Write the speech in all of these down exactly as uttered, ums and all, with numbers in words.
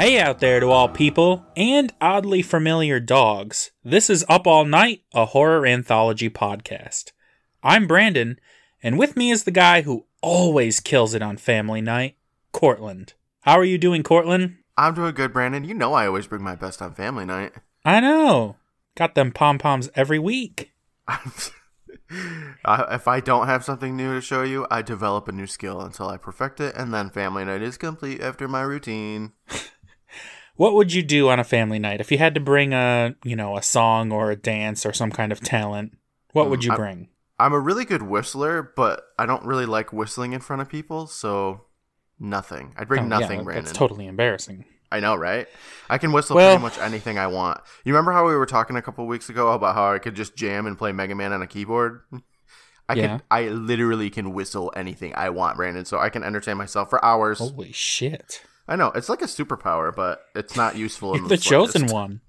Hey out there to all people, and oddly familiar dogs. This is Up All Night, a horror anthology podcast. I'm Brandon, and with me is the guy who always kills it on family night, Cortland. How are you doing, Cortland? I'm doing good, Brandon. You know I always bring my best on family night. I know. Got them pom-poms every week. Uh, if I don't have something new to show you, I develop a new skill until I perfect it, and then family night is complete after my routine. What would you do on a family night? If you had to bring a, you know, a song or a dance or some kind of talent, what would you I'm, bring? I'm a really good whistler, but I don't really like whistling in front of people, so nothing. I'd bring Oh, nothing, yeah, Brandon. That's totally embarrassing. I know, right? I can whistle Well, pretty much anything I want. You remember how we were talking a couple weeks ago about how I could just jam and play Mega Man on a keyboard? I Yeah. can. I literally can whistle anything I want, Brandon, so I can entertain myself for hours. Holy shit. I know, it's like a superpower, but it's not useful in You're the the chosen slightest. one.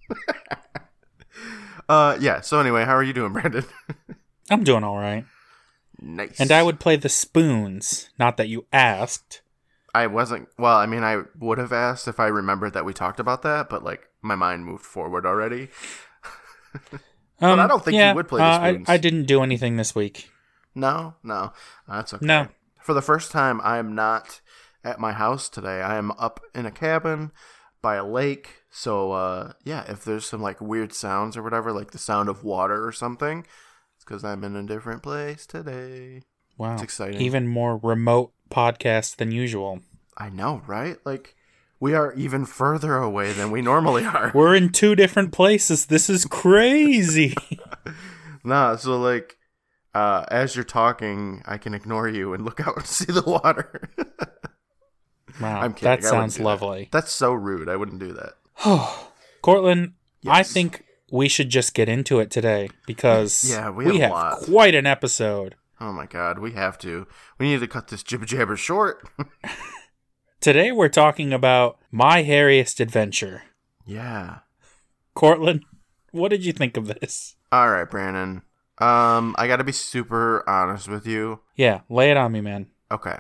Uh, yeah, so anyway, how are you doing, Brandon? I'm doing all right. Nice. And I would play the spoons. Not that you asked. I wasn't, well, I mean, I would have asked if I remembered that we talked about that, but, like, my mind moved forward already. Um, I don't think you yeah, would play the uh, spoons. I, I didn't do anything this week. No, no, that's okay. No. For the first time, I am not at my house today. I am up in a cabin by a lake. So, uh, yeah, if there's some like weird sounds or whatever, like the sound of water or something, it's because I'm in a different place today. Wow. It's exciting. Even more remote podcast than usual. I know, right? Like, we are even further away than we normally are. We're in two different places. This is crazy. Nah, so like, uh, as you're talking, I can ignore you and look out and see the water. Wow. I'm kidding. That I wouldn't sounds do that. lovely. That's so rude. I wouldn't do that. Cortland, I Yes. think we should just get into it today because Yeah, we have a have lot. quite an episode. Oh my god, we have to. We need to cut this jibber jabber short. Today we're talking about My Hairiest Adventure. Yeah. Cortland, what did you think of this? All right, Brandon. Um, I got to be super honest with you. Yeah, lay it on me, man. Okay.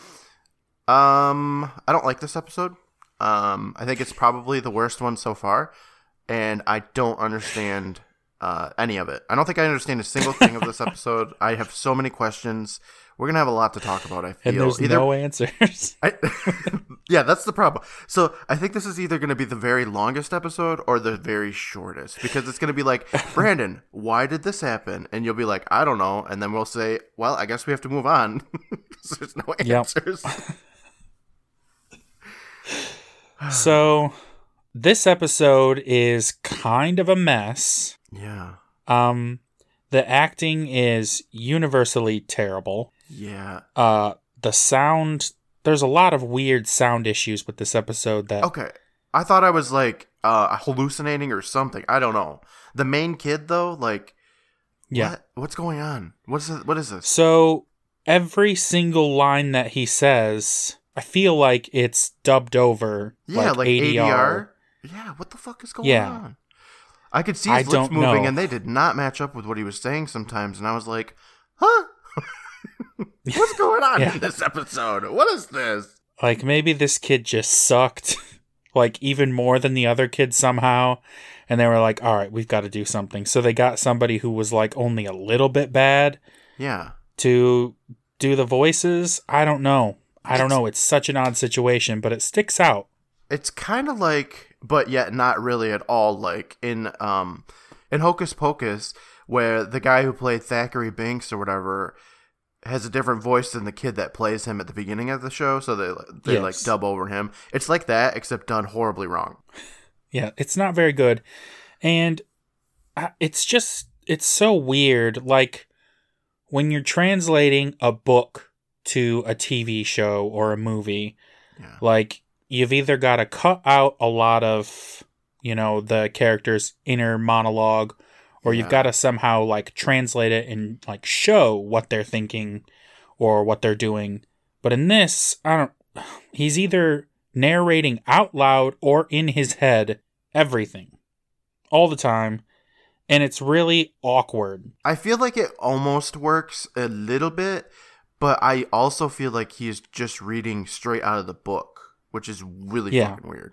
Um, I don't like this episode. Um, I think it's probably the worst one so far, and I don't understand uh any of it. I don't think I understand a single thing of this episode. I have so many questions. We're gonna have a lot to talk about. I feel. And there's Either- no answers. I, yeah, that's the problem. So I think this is either going to be the very longest episode or the very shortest, because it's going to be like, Brandon, why did this happen? And you'll be like, I don't know. And then we'll say, well, I guess we have to move on because there's no Yep. answers. So, this episode is kind of a mess. Yeah. Um, the acting is universally terrible. Yeah. Uh, the sound, there's a lot of weird sound issues with this episode that... Okay. I thought I was like uh, hallucinating or something. I don't know. The main kid, though, like, Yeah. what? What's going on? What's this? What is this? So, every single line that he says, I feel like it's dubbed over, Yeah, like, like A D R. A D R. Yeah, what the fuck is going Yeah. on? I could see I his lips don't moving, know. and they did not match up with what he was saying sometimes. And I was like, huh? What's going on Yeah. in this episode? What is this? Like, maybe this kid just sucked, like, even more than the other kids somehow. And they were like, all right, we've got to do something. So they got somebody who was, like, only a little bit bad Yeah. to do the voices. I don't know. I don't It's- know. It's such an odd situation, but it sticks out. It's kind of like, but yet not really at all, like in um in Hocus Pocus, where the guy who played Thackeray Binks or whatever has a different voice than the kid that plays him at the beginning of the show, so they they Yes. like dub over him. It's like that, except done horribly wrong. Yeah, it's not very good. And I- it's just, it's so weird. Like, when you're translating a book to a T V show or a movie, Yeah. like, you've either got to cut out a lot of, you know, the character's inner monologue, or you've Yeah. got to somehow, like, translate it and, like, show what they're thinking or what they're doing. But in this, I don't, he's either narrating out loud or in his head everything all the time, and it's really awkward. I feel like it almost works a little bit, but I also feel like he's just reading straight out of the book, which is really Yeah. fucking weird.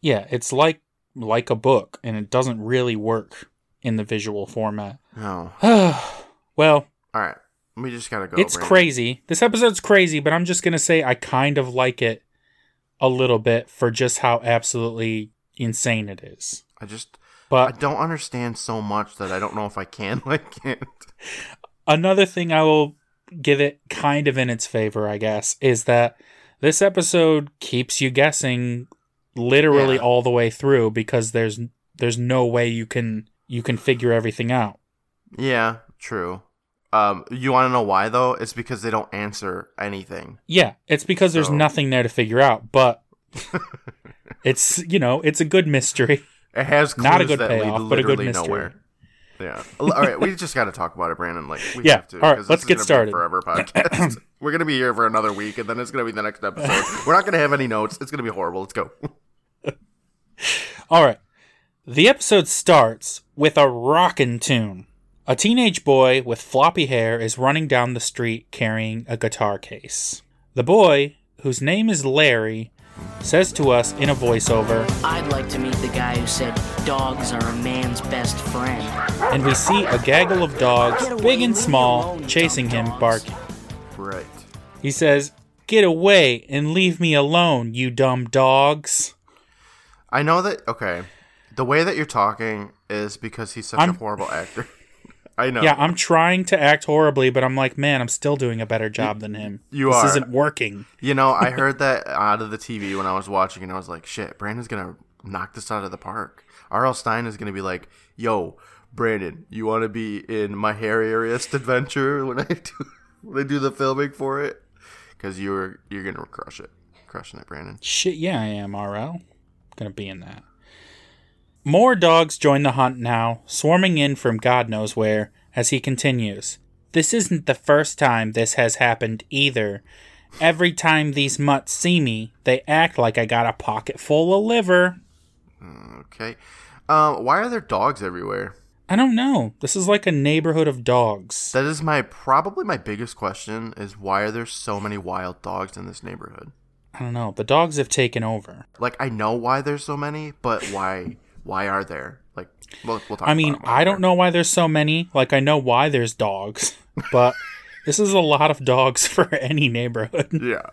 Yeah, it's like like a book, and it doesn't really work in the visual format. No. Well, all right. We just gotta go. It's Brandon. crazy. This episode's crazy, but I'm just gonna say I kind of like it a little bit for just how absolutely insane it is. I just, but I don't understand so much that I don't know if I can like it. Another thing I will give it kind of in its favor, I guess, is that this episode keeps you guessing literally Yeah. all the way through because there's there's no way you can you can figure everything out. Yeah, true. Um, you want to know why though? It's because they don't answer anything. Yeah, it's because there's So- nothing there to figure out, but it's, you know, it's a good mystery. It has clues Not a good that payoff, lead but a good literally mystery. nowhere. Yeah. All right, we just got to talk about it, Brandon. Like, we Yeah, have to. all right, 'cause let's this is get gonna started. Be a forever podcast. We're gonna be here for another week, and then it's gonna be the next episode. We're not gonna have any notes. It's gonna be horrible. Let's go. All right. The episode starts with a rockin' tune. A teenage boy with floppy hair is running down the street carrying a guitar case. The boy, whose name is Larry, says to us in a voiceover, I'd like to meet the guy who said dogs are a man's best friend. and we see a gaggle of dogs, Get away, big and leave me small, alone, chasing dumb him, dogs. barking. Right. He says, "Get away and leave me alone, you dumb dogs." I know that. Okay, the way that you're talking is because he's such I'm- a horrible actor. I know. Yeah, I'm trying to act horribly, but I'm like, man, I'm still doing a better job than him. You this are. isn't working. You know, I heard that out of the T V when I was watching, and I was like, shit, Brandon's gonna knock this out of the park. R L. Stein is gonna be like, yo, Brandon, you want to be in my hairiest adventure when I do when I do the filming for it? Because you're you're gonna crush it, crushing it, Brandon. Shit, yeah, I am, R L. Gonna be in that. More dogs join the hunt now, swarming in from God knows where, as he continues. This isn't the first time this has happened either. Every time these mutts see me, they act like I got a pocket full of liver. Okay. Um, why are there dogs everywhere? I don't know. This is like a neighborhood of dogs. That is my probably my biggest question is why are there so many wild dogs in this neighborhood? I don't know. The dogs have taken over. Like I know why there's so many, but why why are there? Like we'll, we'll talk I mean, about it I don't know why there's so many. Like, I know why there's dogs, but this is a lot of dogs for any neighborhood. Yeah.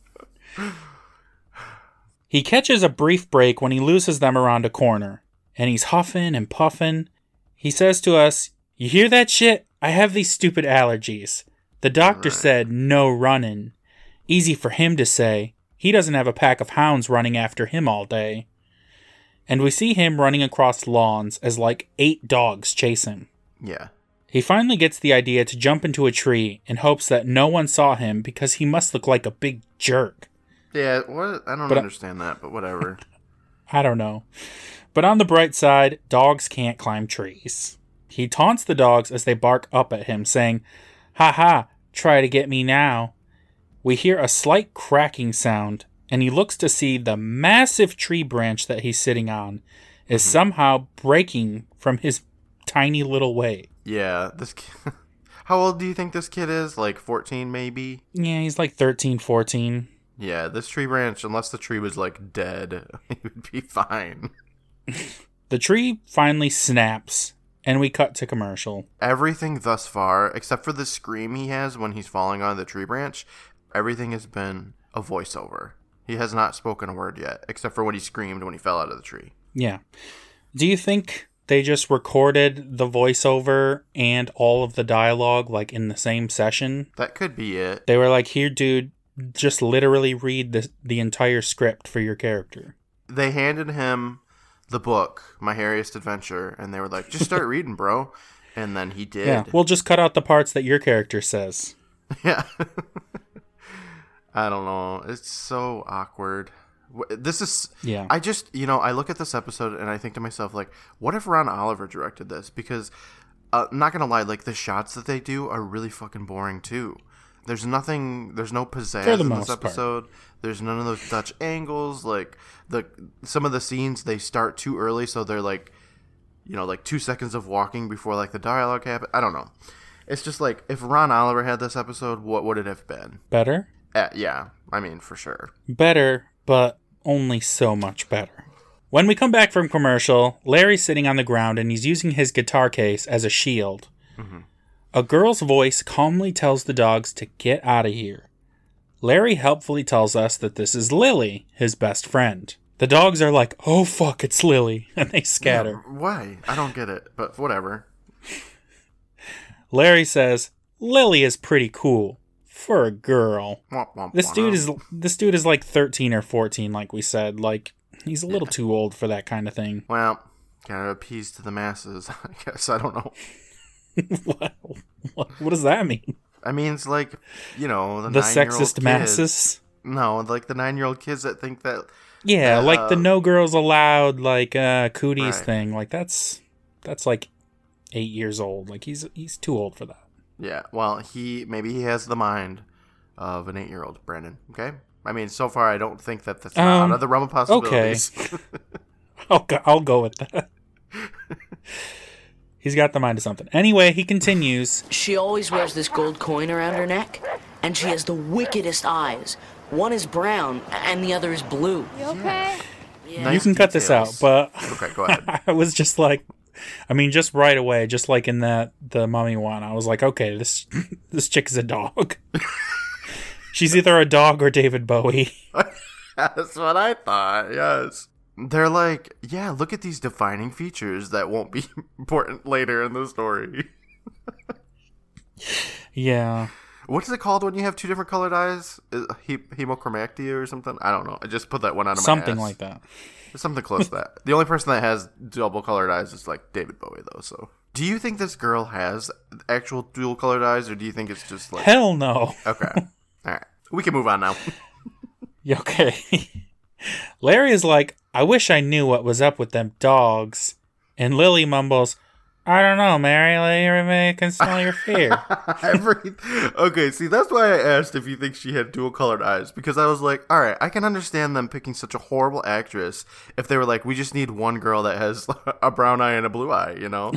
He catches a brief break when he loses them around a corner, and he's huffing and puffing. He says to us, "You hear that shit? I have these stupid allergies. The doctor Right. said no running." Easy for him to say. He doesn't have a pack of hounds running after him all day. And we see him running across lawns as like eight dogs chase him. Yeah. He finally gets the idea to jump into a tree in hopes that no one saw him because he must look like a big jerk. Yeah, what I don't But I- understand that, but whatever. I don't know. But on the bright side, dogs can't climb trees. He taunts the dogs as they bark up at him, saying, "Ha ha, try to get me now." We hear a slight cracking sound, and he looks to see the massive tree branch that he's sitting on is somehow breaking from his tiny little weight. Yeah, this kid, how old do you think this kid is? Like fourteen maybe? Yeah, he's like thirteen, fourteen. Yeah, this tree branch, unless the tree was like dead, it would be fine. The tree finally snaps, and we cut to commercial. Everything thus far, except for the scream he has when he's falling on the tree branch, everything has been a voiceover. He has not spoken a word yet, except for what he screamed when he fell out of the tree. Yeah. Do you think they just recorded the voiceover and all of the dialogue like in the same session? That could be it. They were like, "Here, dude, just literally read the, the entire script for your character." They handed him the book, My Hairiest Adventure, and they were like, just start reading, bro. And then he did. Yeah, we'll just cut out the parts that your character says. Yeah. I don't know. It's so awkward. Wh- This is. Yeah. I just, you know, I look at this episode and I think to myself, like, what if Ron Oliver directed this? Because, uh, I'm not going to lie, like, the shots that they do are really fucking boring, too. There's nothing, there's no pizzazz For the in most this part. episode. There's none of those Dutch angles. Like, the some of the scenes, they start too early, so they're, like, you know, like two seconds of walking before, like, the dialogue happens. I don't know. It's just like, if Ron Oliver had this episode, what would it have been? Better? Uh, yeah, I mean, for sure. Better, but only so much better. When we come back from commercial, Larry's sitting on the ground and he's using his guitar case as a shield. Mm-hmm. A girl's voice calmly tells the dogs to get out of here. Larry helpfully tells us that this is Lily, his best friend. The dogs are like, oh fuck, it's Lily, and they scatter. Yeah, why? I don't get it, but whatever. Larry says, Lily is pretty cool. For a girl. Womp, womp, This womp. dude is this dude is like thirteen or fourteen, like we said. Like, he's a little yeah. too old for that kind of thing. Well, gotta appease to the masses, I guess. I don't know. what, what? What does that mean? I mean, it's like, you know, the, the nine-year-old sexist kids. masses? No, like the nine-year-old kids that think that... Yeah, that, like uh, the no girls allowed, like, uh, cooties right. thing. Like, that's, that's like eight years old. Like, he's he's too old for that. Yeah, well, he, maybe he has the mind of an eight-year-old, Brandon, okay? I mean, so far, I don't think that that's um, out of the realm of possibilities. Okay. I'll, go, I'll go with that. He's got the mind of something. Anyway, he continues. She always wears this gold coin around her neck, and she has the wickedest eyes. One is brown, and the other is blue. You okay? Yeah. Nice you can cut details. this out, but okay, go ahead. I was just like, I mean, just right away, just like in that the mummy one, I was like, okay, this this chick is a dog. She's either a dog or David Bowie. That's what I thought, yes. They're like, yeah, look at these defining features that won't be important later in the story. Yeah. What's it called when you have two different colored eyes? Is he- hemochromactia or something? I don't know. I just put that one out of my Something ass. like that. Something close to that. The only person that has double colored eyes is like David Bowie, though. So, do you think this girl has actual dual colored eyes, or do you think it's just like... Hell no. Okay. All right. We can move on now. Okay. Larry is like, I wish I knew what was up with them dogs. And Lily mumbles, I don't know, Mary. Larry can smell your fear. Every... Okay, see, that's why I asked if you think she had dual colored eyes. Because I was like, all right, I can understand them picking such a horrible actress if they were like, we just need one girl that has a brown eye and a blue eye, you know?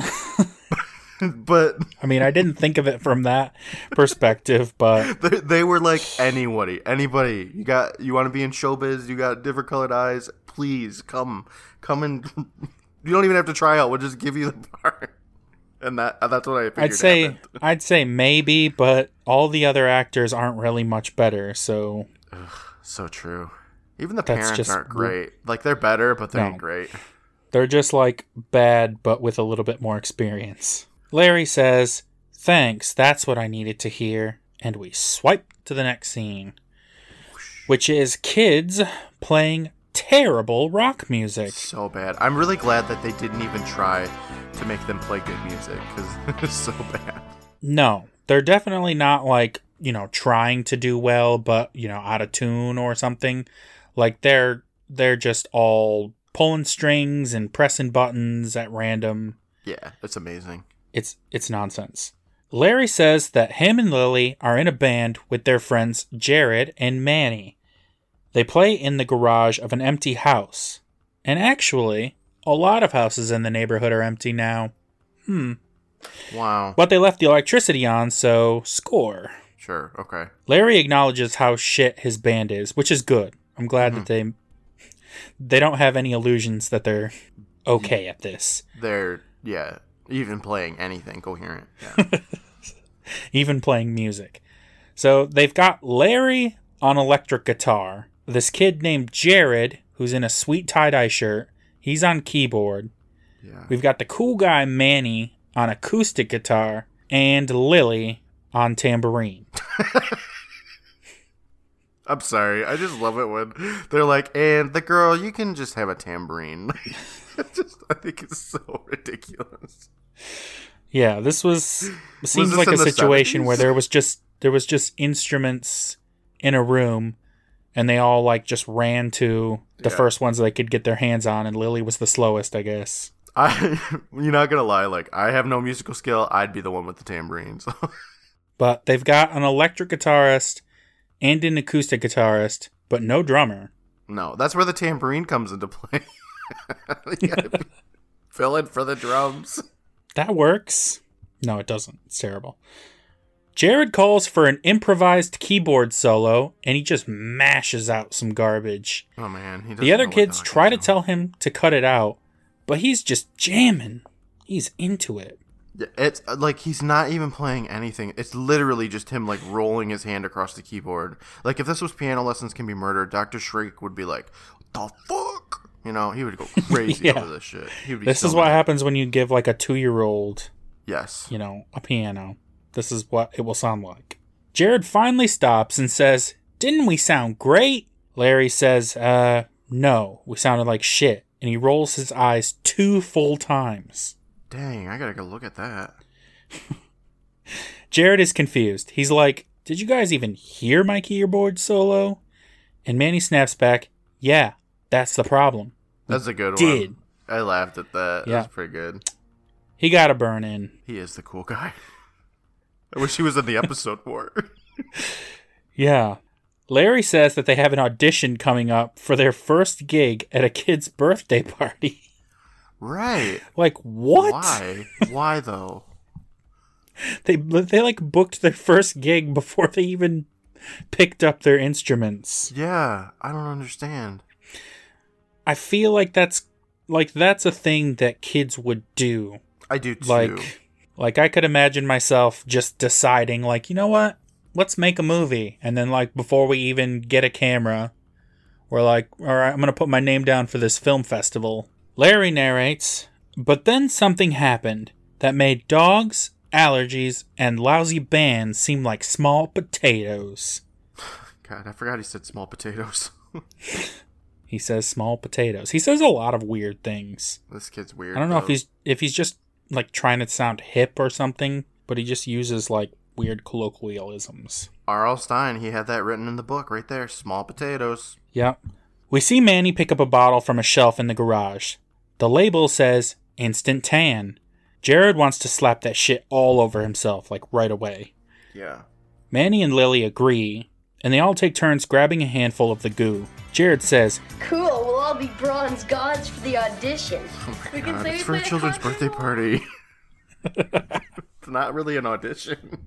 But I mean, I didn't think of it from that perspective, but they, they were like, anybody, anybody, you got, you want to be in showbiz, you got different colored eyes, please come, come and you don't even have to try out. We'll just give you the part, and that that's what I figured I'd say happened. I'd say maybe, but all the other actors aren't really much better. So Ugh, so true. Even the That's parents just aren't great. Like they're better, but they No. ain't great. they're just like bad, but with a little bit more experience. Larry says, "Thanks, that's what I needed to hear," and we swipe to the next scene, which is kids playing terrible rock music. So bad. I'm really glad that they didn't even try to make them play good music because it's so bad. No, they're definitely not like, you know, trying to do well, but, you know, out of tune or something. Like they're they're just all pulling strings and pressing buttons at random. Yeah, it's amazing. It's it's nonsense. Larry says that him and Lily are in a band with their friends Jared and Manny. They play in the garage of an empty house. And actually, a lot of houses in the neighborhood are empty now. Hmm. Wow. But they left the electricity on, so score. Sure, okay. Larry acknowledges how shit his band is, which is good. I'm glad mm-hmm. that they they don't have any illusions that they're okay at this. They're, yeah, even playing anything coherent. Yeah. Even playing music. So they've got Larry on electric guitar. This kid named Jared, who's in a sweet tie-dye shirt, he's on keyboard. Yeah. We've got the cool guy Manny on acoustic guitar, and Lily on tambourine. I'm sorry. I just love it when they're like, and the girl, you can just have a tambourine. just, I think it's so ridiculous. Yeah, this was seems was like a situation seventies? where there was just there was just instruments in a room, and they all like just ran to the Yeah. first ones they could get their hands on, and Lily was the slowest, I guess. I, you're not gonna lie. Like, I have no musical skill. I'd be the one with the tambourine. So. But they've got an electric guitarist and an acoustic guitarist, but no drummer. No, that's where the tambourine comes into play. You gotta fill in for the drums. That works. No, it doesn't. It's terrible. Jared calls for an improvised keyboard solo, and he just mashes out some garbage. Oh, man. He The other know what kids Doc try is to doing. tell him to cut it out, but he's just jamming. He's into it. Yeah, it's uh, like he's not even playing anything. It's literally just him like rolling his hand across the keyboard. Like if this was Piano Lessons Can Be Murdered, Doctor Shriek would be like, "What the fuck?" You know, he would go crazy Yeah. over this shit. He would be This so is what mad. happens when you give like a two-year-old, Yes. you know, a piano. This is what it will sound like. Jared finally stops and says, "Didn't we sound great?" Larry says, uh, no, we sounded like shit. And he rolls his eyes two full times. Dang, I gotta go look at that. Jared is confused. He's like, "Did you guys even hear my keyboard solo?" And Manny snaps back, "Yeah, that's the problem." That's a good did. one. I laughed at that. Yeah. That's pretty good. He got a burn in. He is the cool guy. I wish he was in the episode more. Yeah. Larry says that they have an audition coming up for their first gig at a kid's birthday party. Right. Like, what? Why? Why though? They they like booked their first gig before they even picked up their instruments. Yeah, I don't understand. I feel like that's like that's a thing that kids would do. I do too. Like like I could imagine myself just deciding like, "You know what? Let's make a movie." And then like before we even get a camera, we're like, "All right, I'm going to put my name down for this film festival." Larry narrates, "But then something happened that made dogs, allergies, and lousy bands seem like small potatoes." God, I forgot he said small potatoes. He says small potatoes. He says a lot of weird things. This kid's weird. I don't know if though. he's if he's just like trying to sound hip or something, but he just uses like weird colloquialisms. R L. Stein, he had that written in the book right there. Small potatoes. Yep. We see Manny pick up a bottle from a shelf in the garage. The label says Instant Tan. Jared wants to slap that shit all over himself, like right away. Yeah. Manny and Lily agree, and they all take turns grabbing a handful of the goo. Jared says, Cool, we'll all be bronze gods for the audition. We God, it's for a children's birthday party. It's not really an audition.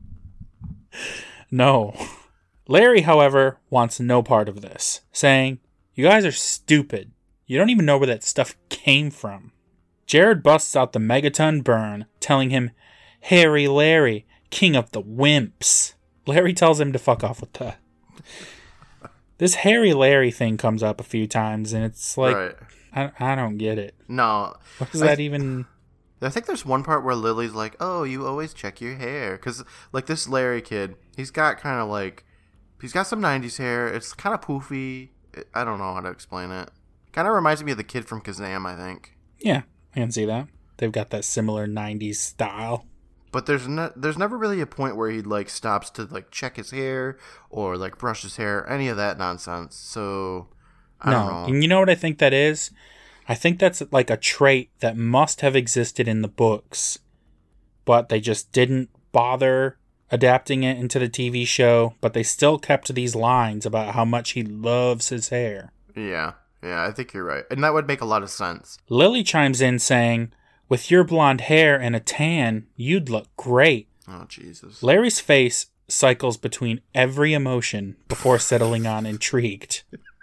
no. Larry, however, wants no part of this, saying, "You guys are stupid. You don't even know where that stuff came from." Jared busts out the megaton burn, telling him, "Harry Larry, king of the wimps." Larry tells him to fuck off with that. This Harry Larry thing comes up a few times, and it's like, Right. I, I don't get it. No. What does I that th- even... I think there's one part where Lily's like, "Oh, you always check your hair." Because, like, this Larry kid, he's got kind of like, he's got some nineties hair. It's kind of poofy. I don't know how to explain it. Kind of reminds me of the kid from Kazam, I think. Yeah, I can see that. They've got that similar nineties style. But there's ne- there's never really a point where he, like, stops to, like, check his hair or, like, brush his hair, any of that nonsense. So, I no, don't know. and you know what I think that is? I think that's like a trait that must have existed in the books, but they just didn't bother adapting it into the T V show, but they still kept these lines about how much he loves his hair. Yeah, yeah, I think you're right. And that would make a lot of sense. Lily chimes in saying, "With your blonde hair and a tan, you'd look great." Oh, Jesus. Larry's face cycles between every emotion before settling on intrigued.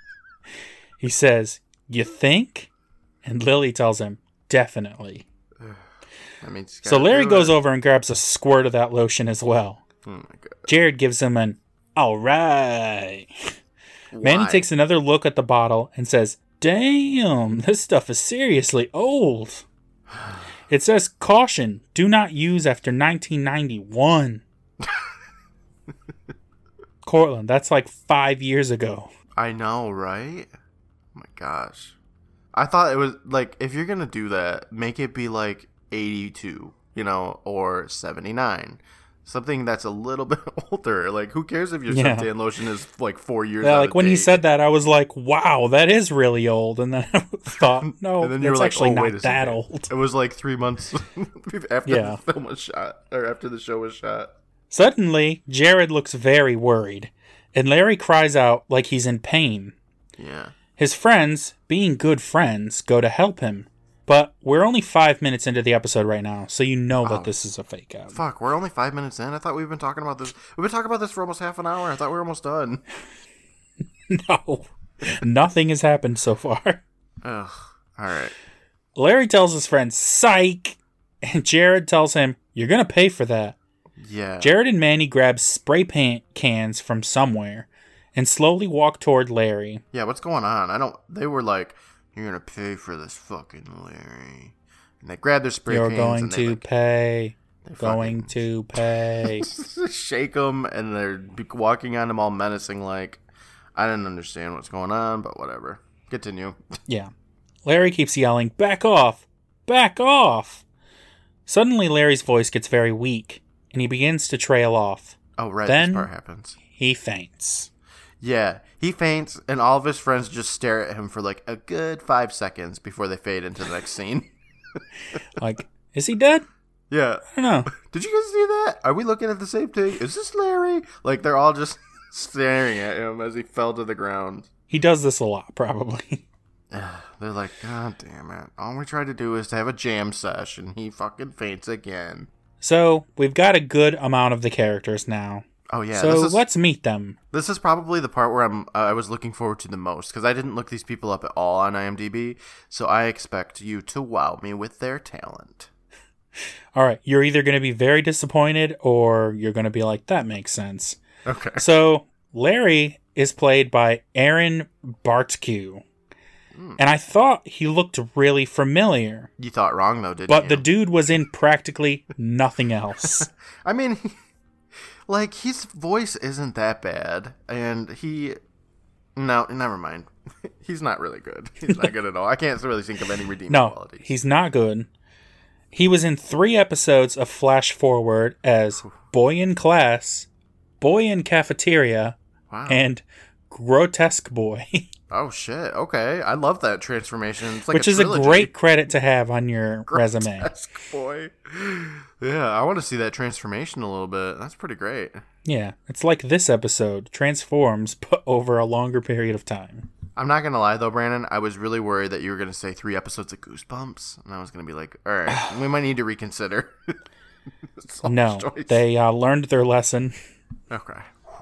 He says, "You think?" And Lily tells him, "Definitely." I mean, he's So gotta Larry do goes it. over and grabs a squirt of that lotion as well. Oh, my God. Jared gives him an, "All right." Manny Why? takes another look at the bottle and says, "Damn, this stuff is seriously old." It says, "Caution, do not use after nineteen ninety-one. Cortland, that's like five years ago. I know, right? Oh, my gosh. I thought it was, like, if you're going to do that, make it be, like, eighty-two, you know, or seventy-nine. Something that's a little bit older. Like, who cares if your Yeah. suntan lotion is, like, four years Yeah, out like of when he date? said that, I was like, wow, that is really old. And then I thought, no, And then you it's were like, actually oh, wait not a that second. old. It was, like, three months after Yeah. the film was shot, or after the show was shot. Suddenly, Jared looks very worried, and Larry cries out like he's in pain. Yeah. His friends, being good friends, go to help him, But we're only five minutes into the episode right now, so you know that Oh. this is a fake out. Fuck, we're only five minutes in. I thought we've been talking about this. We've been talking about this for almost half an hour. I thought we were almost done. No, nothing has happened so far. Ugh. All right. Larry tells his friend, psych, and Jared tells him, you're going to pay for that. Yeah. Jared and Manny grab spray paint cans from somewhere and slowly walk toward Larry. Yeah, what's going on? I don't. They were like, "You're gonna pay for this, fucking Larry," and they grab their spray You're cans going and they to like, pay. they Going fucking to pay. shake them, and they're be- walking on them all menacing. Like, I didn't understand what's going on, but whatever. Continue. Yeah. Larry keeps yelling, back off! Back off! Suddenly, Larry's voice gets very weak, and he begins to trail off. Oh, right. Then- this part happens. He faints. Yeah, he faints, and all of his friends just stare at him for like a good five seconds before they fade into the next scene. Like, is he dead? Yeah. I don't know. Did you guys see that? Are we looking at the same thing? Is this Larry? Like, they're all just staring at him as he fell to the ground. He does this a lot, probably. They're like, God damn it. All we tried to do is to have a jam sesh, and he fucking faints again. So, we've got a good amount of the characters now. Oh, yeah. so, this is, let's meet them. This is probably the part where I'm, uh, I was looking forward to the most, because I didn't look these people up at all on IMDb, so I expect you to wow me with their talent. All right, you're either going to be very disappointed or you're going to be like, that makes sense. Okay. So, Larry is played by Aaron Bartku. Mm. And I thought he looked really familiar. You thought wrong, though, didn't But you? the dude was in practically nothing else. I mean, he, like, his voice isn't that bad, and he... No, never mind. He's not really good. He's not good at all. I can't really think of any redeeming No, qualities. he's not good. He was in three episodes of Flash Forward as Boy in Class, Boy in Cafeteria, Wow. and Grotesque Boy. Oh, shit. Okay. I love that transformation. It's like Which a is a trilogy. great credit to have on your resume. Grotesque boy. Yeah, I want to see that transformation a little bit. That's pretty great. Yeah, it's like this episode transforms, but over a longer period of time. I'm not going to lie, though, Brandon. I was really worried that you were going to say three episodes of Goosebumps. And I was going to be like, all right, we might need to reconsider. No, choice. they uh, learned their lesson. Okay.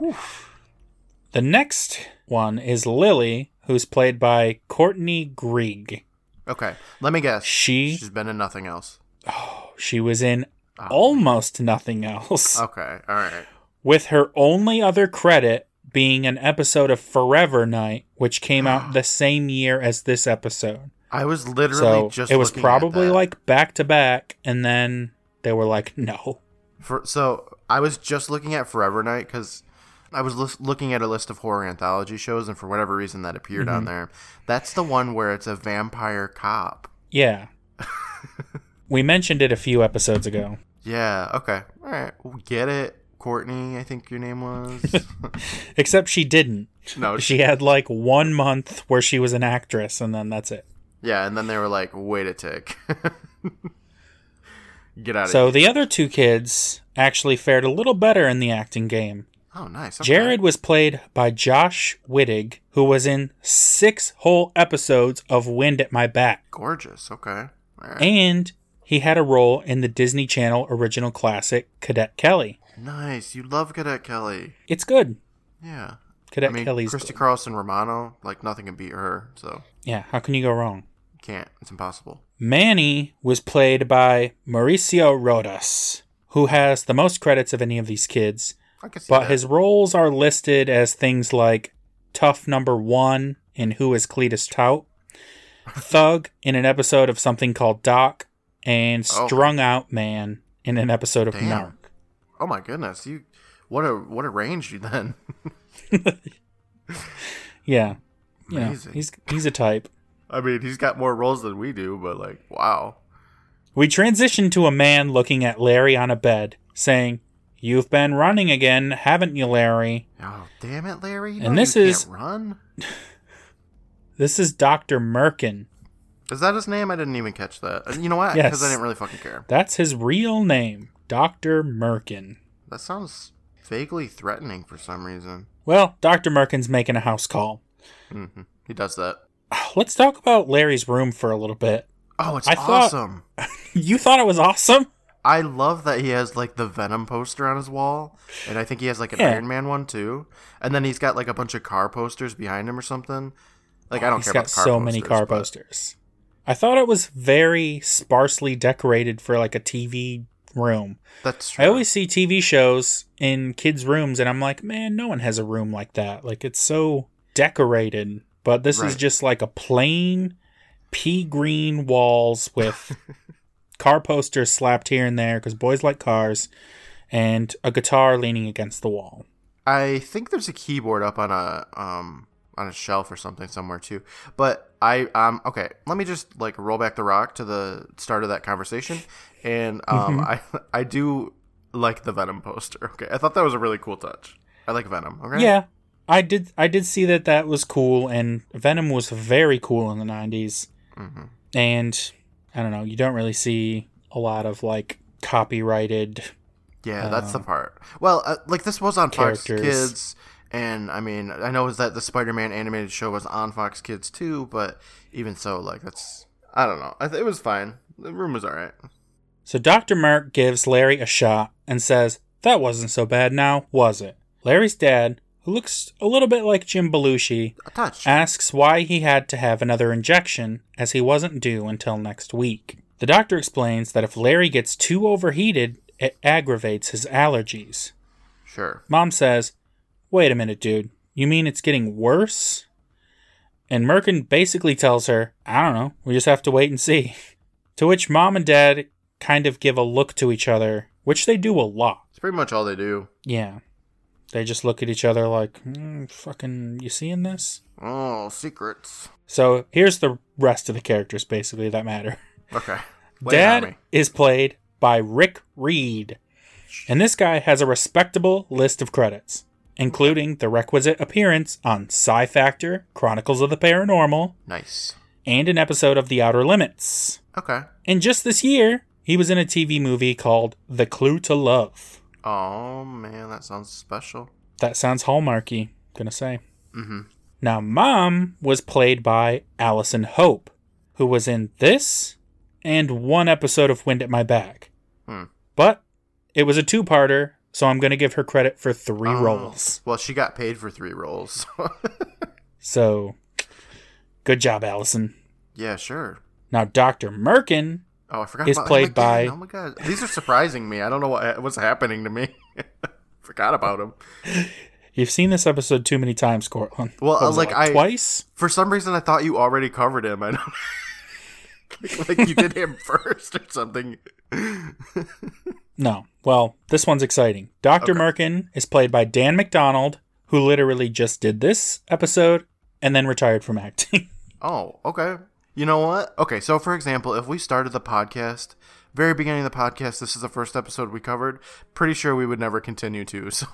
The next one is Lily, who's played by Courtney Grieg. Okay. Let me guess. She She's been in nothing else. she was in Oh. almost nothing else, Okay. All right. with her only other credit being an episode of Forever Night, which came out the same year as this episode. I was literally So just it was looking at probably that. like back to back, and then they were like, no. For, so I was just looking at Forever Night because I was lis- looking at a list of horror anthology shows, and for whatever reason that appeared Mm-hmm. on there. That's the one where it's a vampire cop. Yeah. We mentioned it a few episodes ago. Yeah, okay. All right. We get it. Courtney, I think your name was. Except she didn't. No, She had like one month where she was an actress, and then that's it. Yeah, and then they were like, wait a tick. Get out of So here. the other two kids actually fared a little better in the acting game. Oh, nice. Okay. Jared was played by Josh Wittig, who was in six whole episodes of Wind at My Back. Gorgeous. Okay. All right. And he had a role in the Disney Channel original classic Cadet Kelly. Nice. You love Cadet Kelly. It's good. Yeah. Cadet I mean, Kelly's Christy good. Carlson Romano, like nothing can beat her, so Yeah, how can you go wrong? you can't. It's impossible. Manny was played by Mauricio Rodas, who has the most credits of any of these kids, I can see but that. his roles are listed as things like Tough Number One in Who is Cletus Tout, Thug in an episode of something called Doc, and Oh. Strung Out Man in an episode of Damn. Narc. Oh my goodness, you what a what a range you then. Yeah, you know, Amazing. he's he's a type. I mean, he's got more roles than we do, but like, wow. We transition to a man looking at Larry on a bed, saying, "You've been running again, haven't you, Larry?" Oh damn it, Larry! You And know this you is- can't run. This is Doctor Merkin. Is that his name? I didn't even catch that. Uh, You know what? Yes. Because I didn't really fucking care. That's his real name, Doctor Merkin. That sounds vaguely threatening for some reason. Well, Doctor Merkin's making a house call. hmm He does that. Let's talk about Larry's room for a little bit. Oh, it's I thought- awesome. You thought it was awesome? I love that he has like the Venom poster on his wall, and I think he has like an Yeah. Iron Man one too. And then he's got like a bunch of car posters behind him or something. Like I don't He's care got about the car so posters, many car but- posters. I thought it was very sparsely decorated for like a T V room. That's true. I always see T V shows in kids' rooms, and I'm like, man, no one has a room like that. Like, it's so decorated. But this is Right. just like a plain pea green walls with car posters slapped here and there because boys like cars, and a guitar leaning against the wall. I think there's a keyboard up on a um on a shelf or something somewhere too. But I um okay, let me just like roll back the rock to the start of that conversation, and um I I do like the Venom poster. Okay, I thought that was a really cool touch. I like Venom. Okay. Yeah, I did. I did see that that was cool, and Venom was very cool in the nineties. Mm-hmm. And I don't know, you don't really see a lot of like copyrighted. Yeah, that's the part. Well, uh, like this was on Fox characters. Kids, and I mean, I know that the Spider-Man animated show was on Fox Kids too, but even so, like that's I don't know. I th- it was fine. The room was all right. So Doctor Merck gives Larry a shot and says, "That wasn't so bad now, was it?" Larry's dad, who looks a little bit like Jim Belushi, A touch. asks why he had to have another injection as he wasn't due until next week. The doctor explains that if Larry gets too overheated, it aggravates his allergies. Sure. Mom says, "Wait a minute, dude. You mean it's getting worse?" And Merkin basically tells her, "I don't know. We just have to wait and see." To which Mom and Dad kind of give a look to each other, which they do a lot. It's pretty much all they do. Yeah. They just look at each other like, mm, fucking, you seeing this? Oh, secrets. So here's the rest of the characters basically that matter. Okay. Lay it on Dad me. is played by Rick Reed. And this guy has a respectable list of credits, including the requisite appearance on Sci Factor, Chronicles of the Paranormal, Nice. and an episode of The Outer Limits. Okay. And just this year, he was in a T V movie called The Clue to Love. Oh man, that sounds special. That sounds hallmarky, gonna say. Mm-hmm. Now, Mom was played by Allison Hope, who was in this and one episode of Wind at My Back. Hmm. But it was a two-parter, so I'm going to give her credit for three Oh. roles. Well, she got paid for three roles. So, good job, Allison. Yeah, sure. Now, Doctor Merkin Oh, I forgot is about played him again. by- Oh my god, these are surprising me. I don't know what what's happening to me. Forgot about him. You've seen this episode too many times, Cortland. Well, What uh, was it, like, I- twice? For some reason, I thought you already covered him. I don't. like, like you did him first or something. No. Well, this one's exciting. Doctor Okay. Merkin is played by Dan McDonald, who literally just did this episode and then retired from acting. Oh, okay. You know what? Okay, so for example, if we started the podcast, very beginning of the podcast, this is the first episode we covered, pretty sure we would never continue to, so.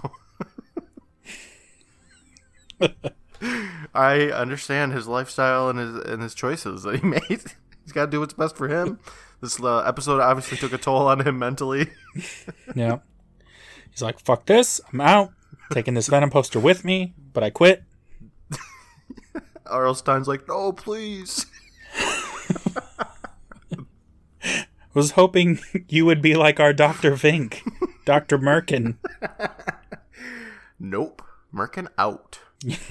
I understand his lifestyle and his and his choices that he made. He's got to do what's best for him. This uh, episode obviously took a toll on him mentally. Yeah. He's like, fuck this. I'm out. Taking this Venom poster with me, but I quit. R L Stein's like, no, please. Was hoping you would be like our Doctor Vink, Doctor Merkin. Nope. Merkin out.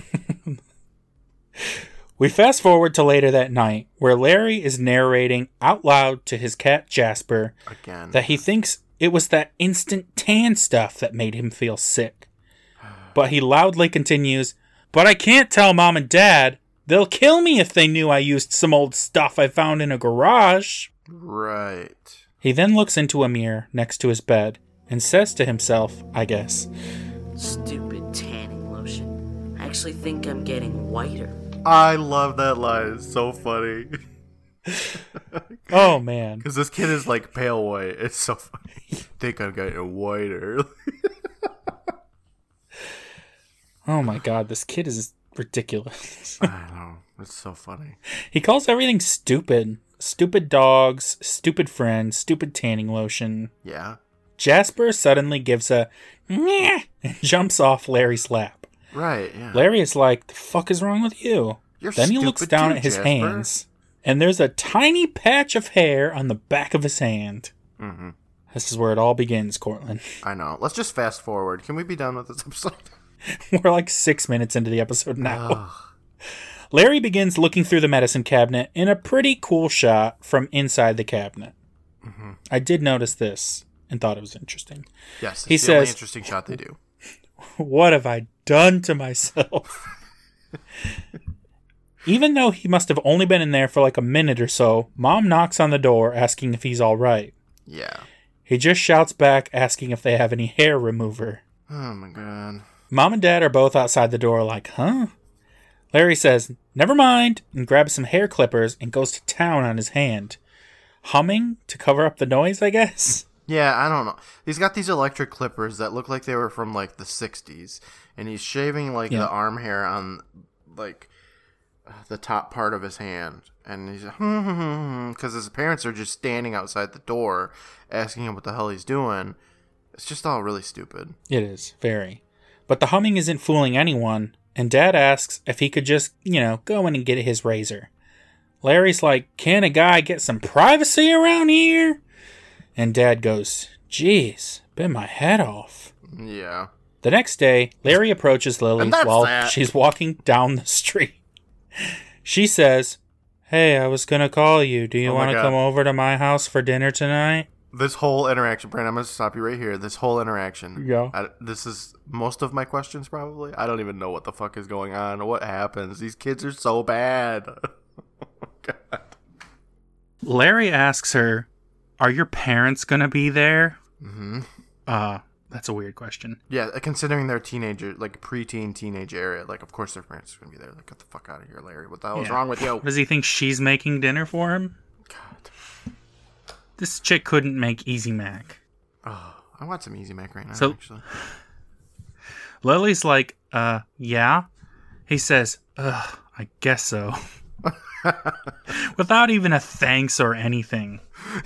We fast forward to later that night, where Larry is narrating out loud to his cat Jasper Again. that he thinks it was that instant tan stuff that made him feel sick. But he loudly continues, "But I can't tell Mom and Dad. They'll kill me if they knew I used some old stuff I found in a garage." Right. He then looks into a mirror next to his bed and says to himself, I guess, Stupid tanning lotion. I actually think I'm getting whiter. I love that line. It's so funny. oh man. Because this kid is like pale white. It's so funny. Think I'm getting whiter. Oh my god, this kid is ridiculous. I know. It's so funny. He calls everything stupid. Stupid dogs, stupid friends, stupid tanning lotion. Yeah. Jasper suddenly gives a nyeh and jumps off Larry's lap. Right, yeah. Larry is like, the fuck is wrong with you? You're Then he looks stupid down too, at his Jasper. hands. And there's a tiny patch of hair on the back of his hand. Mm-hmm. This is where it all begins, Cortland. I know. Let's just fast forward. Can we be done with this episode? We're like six minutes into the episode now. Larry begins looking through the medicine cabinet in a pretty cool shot from inside the cabinet. Mm-hmm. I did notice this and thought it was interesting. Yes, it's he the says, only interesting shot they do. What have I done to myself? Even though he must have only been in there for like a minute or so, Mom knocks on the door asking if he's all right. Yeah. He just shouts back asking if they have any hair remover. Oh my god. Mom and Dad are both outside the door like, huh? Larry says, never mind, and grabs some hair clippers and goes to town on his hand. Humming to cover up the noise, I guess? Yeah, I don't know. He's got these electric clippers that look like they were from like the sixties, and he's shaving like Yeah. the arm hair on like the top part of his hand, and he's because his parents are just standing outside the door asking him what the hell he's doing. It's just all really stupid. It is, very. But the humming isn't fooling anyone, and Dad asks if he could just, you know, go in and get his razor. Larry's like, can a guy get some privacy around here? And Dad goes, geez, bit my head off. Yeah. The next day, Larry approaches Lily And that's while that. she's walking down the street. She says, hey, I was going to call you. Do you Oh my want to God. come over to my house for dinner tonight? This whole interaction, Brandon, I'm going to stop you right here. This whole interaction. Yeah. I, this is most of my questions, probably. I don't even know what the fuck is going on. What happens? These kids are so bad. Oh, God. Larry asks her, are your parents going to be there? Mm-hmm. Uh, that's a weird question. Yeah, considering they're teenager, like preteen, teenage area, like, of course their parents are going to be there. Like, get the fuck out of here, Larry. What the hell is Yeah. wrong with you? Does he think she's making dinner for him? God. This chick couldn't make Easy Mac. Oh, I want some Easy Mac right now, So- actually. Lily's like, uh, yeah? He says, ugh, I guess so. Without even a thanks or anything.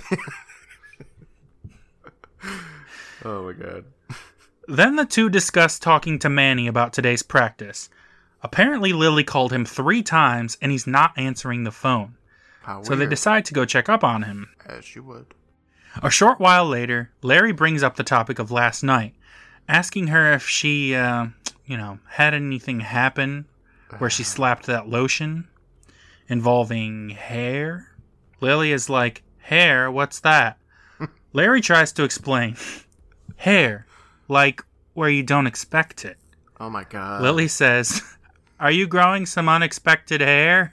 Oh, my God. Then the two discuss talking to Manny about today's practice. Apparently Lily called him three times and he's not answering the phone. How So they weird. decide to go check up on him. As you would. A short while later, Larry brings up the topic of last night, asking her if she, uh, you know, had anything happen where she slapped that lotion involving hair. Lily is like, hair? What's that? Larry tries to explain. Hair, like where you don't expect it. Oh, my God. Lily says, are you growing some unexpected hair?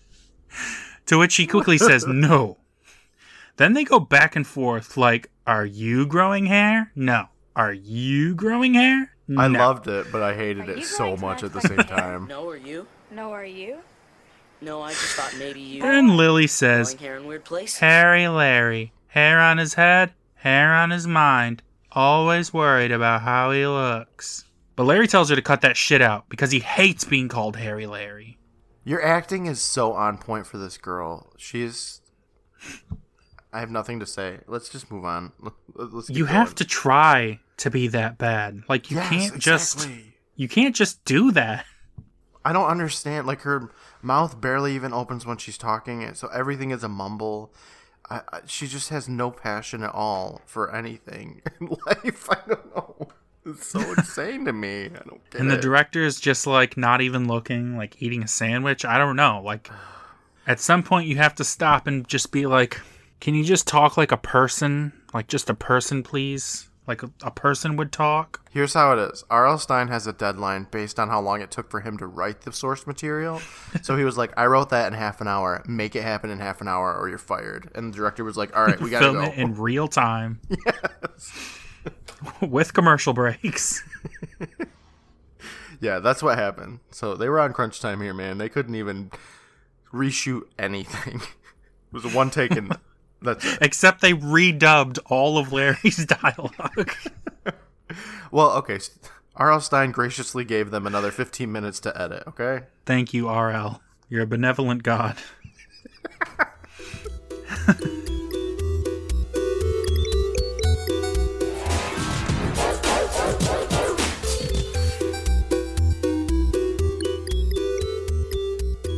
To which she quickly says, no. Then they go back and forth like, are you growing hair? No. Are you growing hair? No. I loved it, but I hated Are it you so going to much at the act same time. No, are you? No, are you? No, I just thought maybe you. Then Lily says, Growing hair in weird places. Harry Larry, hair on his head, hair on his mind, always worried about how he looks. But Larry tells her to cut that shit out because he hates being called Harry Larry. Your acting is so on point for this girl. She's... I have nothing to say. Let's just move on. Let's keep You have going. to try to be that bad. Like you Yes, can't just exactly. you can't just do that. I don't understand. Like, her mouth barely even opens when she's talking, so everything is a mumble. I, I, she just has no passion at all for anything in life. I don't know. It's so insane to me. I don't get And the it. director is just like not even looking, like eating a sandwich. I don't know. Like at some point you have to stop and just be like, can you just talk like a person? Like just a person, please? Like a, a person would talk? Here's how it is. R L. Stine has a deadline based on how long it took for him to write the source material. So he was like, I wrote that in half an hour. Make it happen in half an hour or you're fired. And the director was like, all right, we got to Film go. it in real time. Yes. With commercial breaks. Yeah, that's what happened. So they were on crunch time here, man. They couldn't even reshoot anything. It was a one take and that's it. Except they redubbed all of Larry's dialogue. Well, okay. R L. Stine graciously gave them another fifteen minutes to edit, okay? Thank you, R L. You're a benevolent god. Hey there,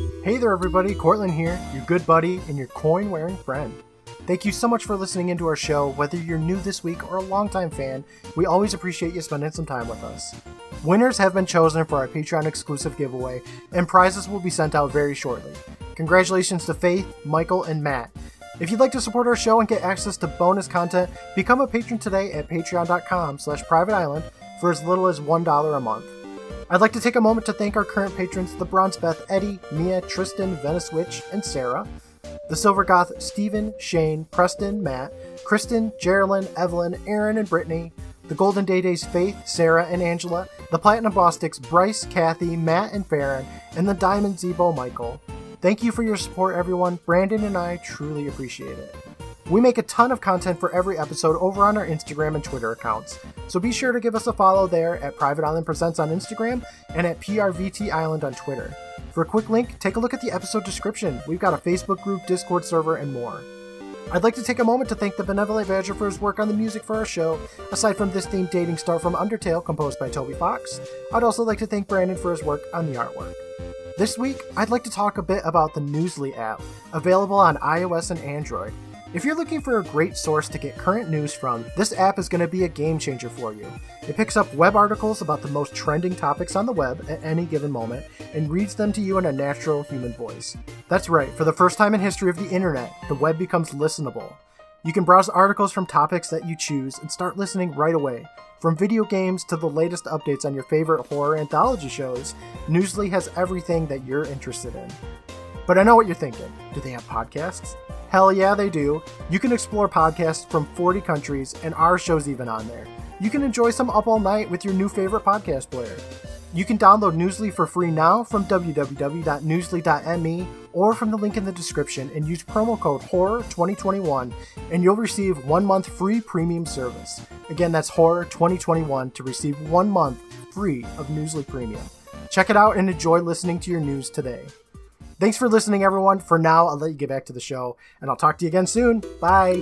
there, everybody. Cortland here, your good buddy and your coin-wearing friend. Thank you so much for listening into our show. Whether you're new this week or a longtime fan, we always appreciate you spending some time with us. Winners have been chosen for our Patreon exclusive giveaway, and prizes will be sent out very shortly. Congratulations to Faith, Michael, and Matt. If you'd like to support our show and get access to bonus content, become a patron today at patreon.com slash private island for as little as one dollar a month. I'd like to take a moment to thank our current patrons, the Bronze Beth, Eddie, Mia, Tristan, Venice Witch, and Sarah, the Silver Goth, Stephen, Shane, Preston, Matt, Kristen, Geraldine, Evelyn, Aaron, and Brittany, the Golden Day Days, Faith, Sarah, and Angela, the Platinum Bostics, Bryce, Kathy, Matt, and Farron, and the Diamond Zebo, Michael. Thank you for your support, everyone. Brandon and I truly appreciate it. We make a ton of content for every episode over on our Instagram and Twitter accounts, so be sure to give us a follow there at Private Island Presents on Instagram and at P R V T Island on Twitter. For a quick link, take a look at the episode description. We've got a Facebook group, Discord server, and more. I'd like to take a moment to thank the Benevolent Badger for his work on the music for our show. Aside from this themed dating star from Undertale, composed by Toby Fox, I'd also like to thank Brandon for his work on the artwork. This week, I'd like to talk a bit about the Newsly app, available on iOS and Android. If you're looking for a great source to get current news from, this app is going to be a game changer for you. It picks up web articles about the most trending topics on the web at any given moment and reads them to you in a natural human voice. That's right, for the first time in history of the internet, the web becomes listenable. You can browse articles from topics that you choose and start listening right away. From video games to the latest updates on your favorite horror anthology shows, Newsly has everything that you're interested in. But I know what you're thinking. Do they have podcasts? Hell yeah, they do. You can explore podcasts from forty countries, and our show's even on there. You can enjoy some up all night with your new favorite podcast player. You can download Newsly for free now from w w w dot newsly dot m e or from the link in the description and use promo code horror twenty twenty-one and you'll receive one month free premium service. Again, that's horror twenty twenty-one to receive one month free of Newsly Premium. Check it out and enjoy listening to your news today. Thanks for listening, everyone. For now, I'll let you get back to the show, and I'll talk to you again soon. Bye!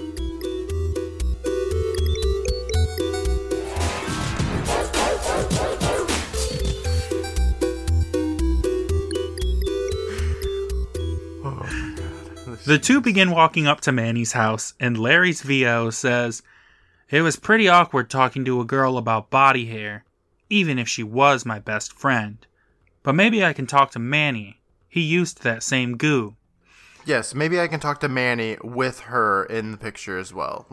The two begin walking up to Manny's house, and Larry's V O says, "It was pretty awkward talking to a girl about body hair, even if she was my best friend. But maybe I can talk to Manny. He used that same goo." Yes, maybe I can talk to Manny with her in the picture as well.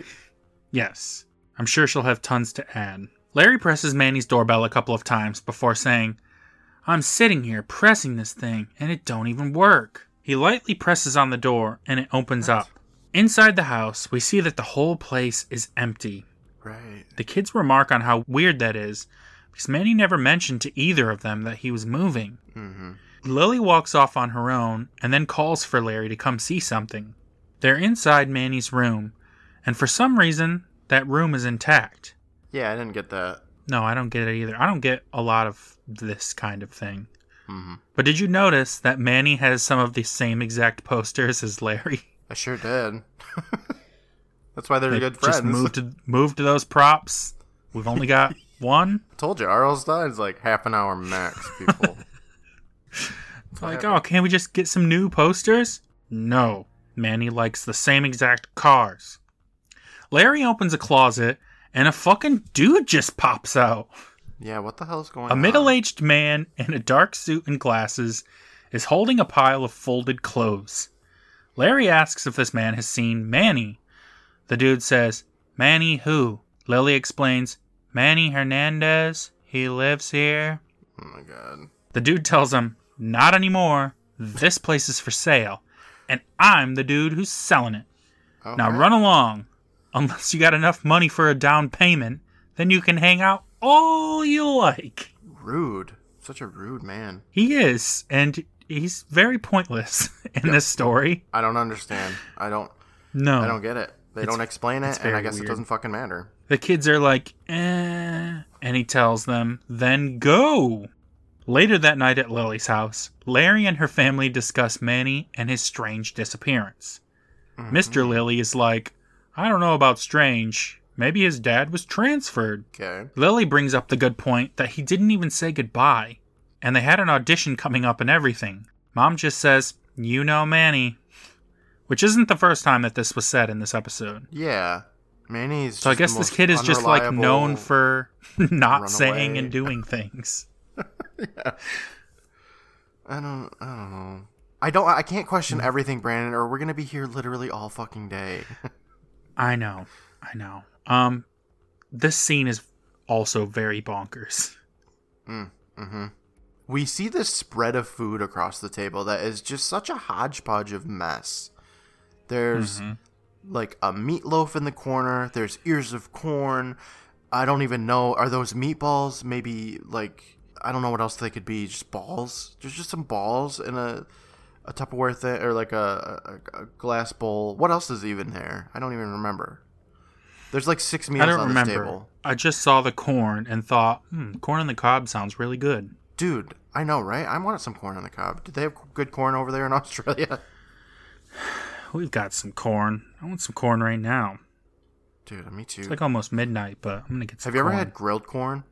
Yes, I'm sure she'll have tons to add. Larry presses Manny's doorbell a couple of times before saying, "I'm sitting here pressing this thing, and it don't even work." He lightly presses on the door, and it opens up. Inside the house, we see that the whole place is empty. Right. The kids remark on how weird that is, because Manny never mentioned to either of them that he was moving. Mm-hmm. Lily walks off on her own, and then calls for Larry to come see something. They're inside Manny's room, and for some reason, that room is intact. Yeah, I didn't get that. No, I don't get it either. I don't get a lot of this kind of thing. Mm-hmm. But did you notice that Manny has some of the same exact posters as Larry? I sure did. That's why they're they good friends. Just moved to, moved to those props. We've only got one. I told you, R L Stein's like half an hour max, people. It's like, oh, can't we just get some new posters? No. Manny likes the same exact cars. Larry opens a closet, and a fucking dude just pops out. Yeah, what the hell's going A on? A middle-aged man in a dark suit and glasses is holding a pile of folded clothes. Larry asks if this man has seen Manny. The dude says, "Manny who?" Lily explains, "Manny Hernandez. He lives here." Oh my god. The dude tells him, "Not anymore. This place is for sale, and I'm the dude who's selling it. Okay. Now run along. Unless you got enough money for a down payment, then you can hang out all you like." Rude. Such a rude man. He is, and he's very pointless in Yeah. this story. I don't understand. I don't No. I don't get it. They It's- don't explain it, it's and I very guess weird. it doesn't fucking matter. The kids are like, eh, and he tells them, "Then go." Later that night at Lily's house, Larry and her family discuss Manny and his strange disappearance. Mm-hmm. Mister Lily is like, "I don't know about strange. Maybe his dad was transferred." Okay. Lily brings up the good point that he didn't even say goodbye, and they had an audition coming up and everything. Mom just says, "You know Manny," which isn't the first time that this was said in this episode. Yeah. Manny's So I guess this kid is just like known for not saying and doing things. Yeah. I don't I don't know. I don't I can't question everything, Brandon, or we're going to be here literally all fucking day. I know. I know. Um this scene is also very bonkers. Mm, mhm. We see this spread of food across the table that is just such a hodgepodge of mess. There's mm-hmm. like a meatloaf in the corner. There's ears of corn. I don't even know. Are those meatballs? Maybe like, I don't know what else they could be. Just balls. There's just some balls in a, a Tupperware thing or like a, a, a glass bowl. What else is even there? I don't even remember. There's like six meals I don't on remember. this table. I just saw the corn and thought, hmm, corn on the cob sounds really good. Dude, I know, right? I wanted some corn on the cob. Did they have good corn over there in Australia? We've got some corn. I want some corn right now. Dude, me too. It's like almost midnight, but I'm going to get some Have you corn. ever had grilled corn?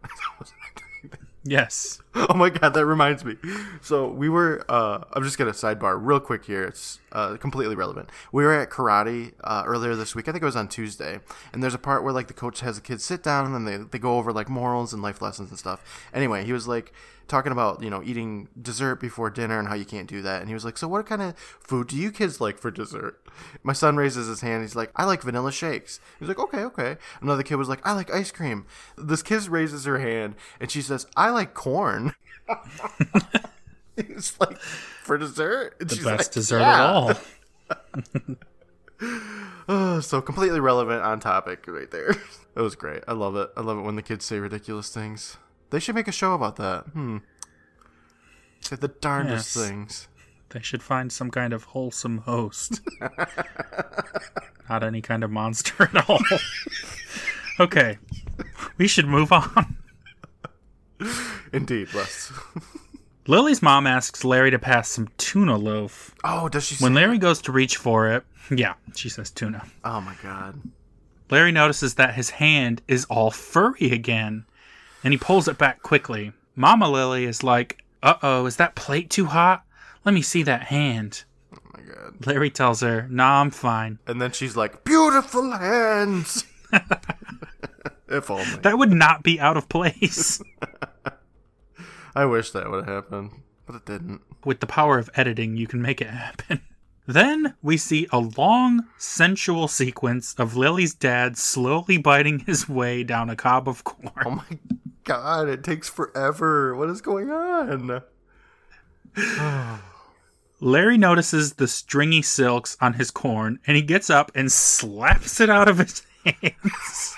Yes. Oh my god, that reminds me. So we were, uh, I'm just going to sidebar real quick here. It's uh, completely relevant. We were at karate uh, earlier this week. I think it was on Tuesday. And there's a part where like the coach has the kids sit down and then they, they go over like morals and life lessons and stuff. Anyway, he was like talking about, you know, eating dessert before dinner and how you can't do that. And he was like, so what kind of food do you kids like for dessert? My son raises his hand. He's like, I like vanilla shakes. He's like, okay, okay. Another kid was like, I like ice cream. This kid raises her hand and she says, I like corn. It's like, for dessert? And the she's best like, dessert yeah. at all. Oh, so completely relevant on topic right there. It was great. I love it. I love it when the kids say ridiculous things. They should make a show about that. Hmm. Say the darndest Yes. things. They should find some kind of wholesome host. Not any kind of monster at all. Okay. We should move on. Indeed, let's. Lily's mom asks Larry to pass some tuna loaf. Oh, does she say When Larry that? goes to reach for it, yeah, she says tuna. Oh my god. Larry notices that his hand is all furry again, and he pulls it back quickly. Mama Lily is like, uh-oh, is that plate too hot? Let me see that hand. Oh my god. Larry tells her, nah, I'm fine. And then she's like, beautiful hands. If only. That would not be out of place. I wish that would have happened, but it didn't. With the power of editing, you can make it happen. Then we see a long, sensual sequence of Lily's dad slowly biting his way down a cob of corn. Oh my god, it takes forever. What is going on? Larry notices the stringy silks on his corn, and he gets up and slaps it out of his hands.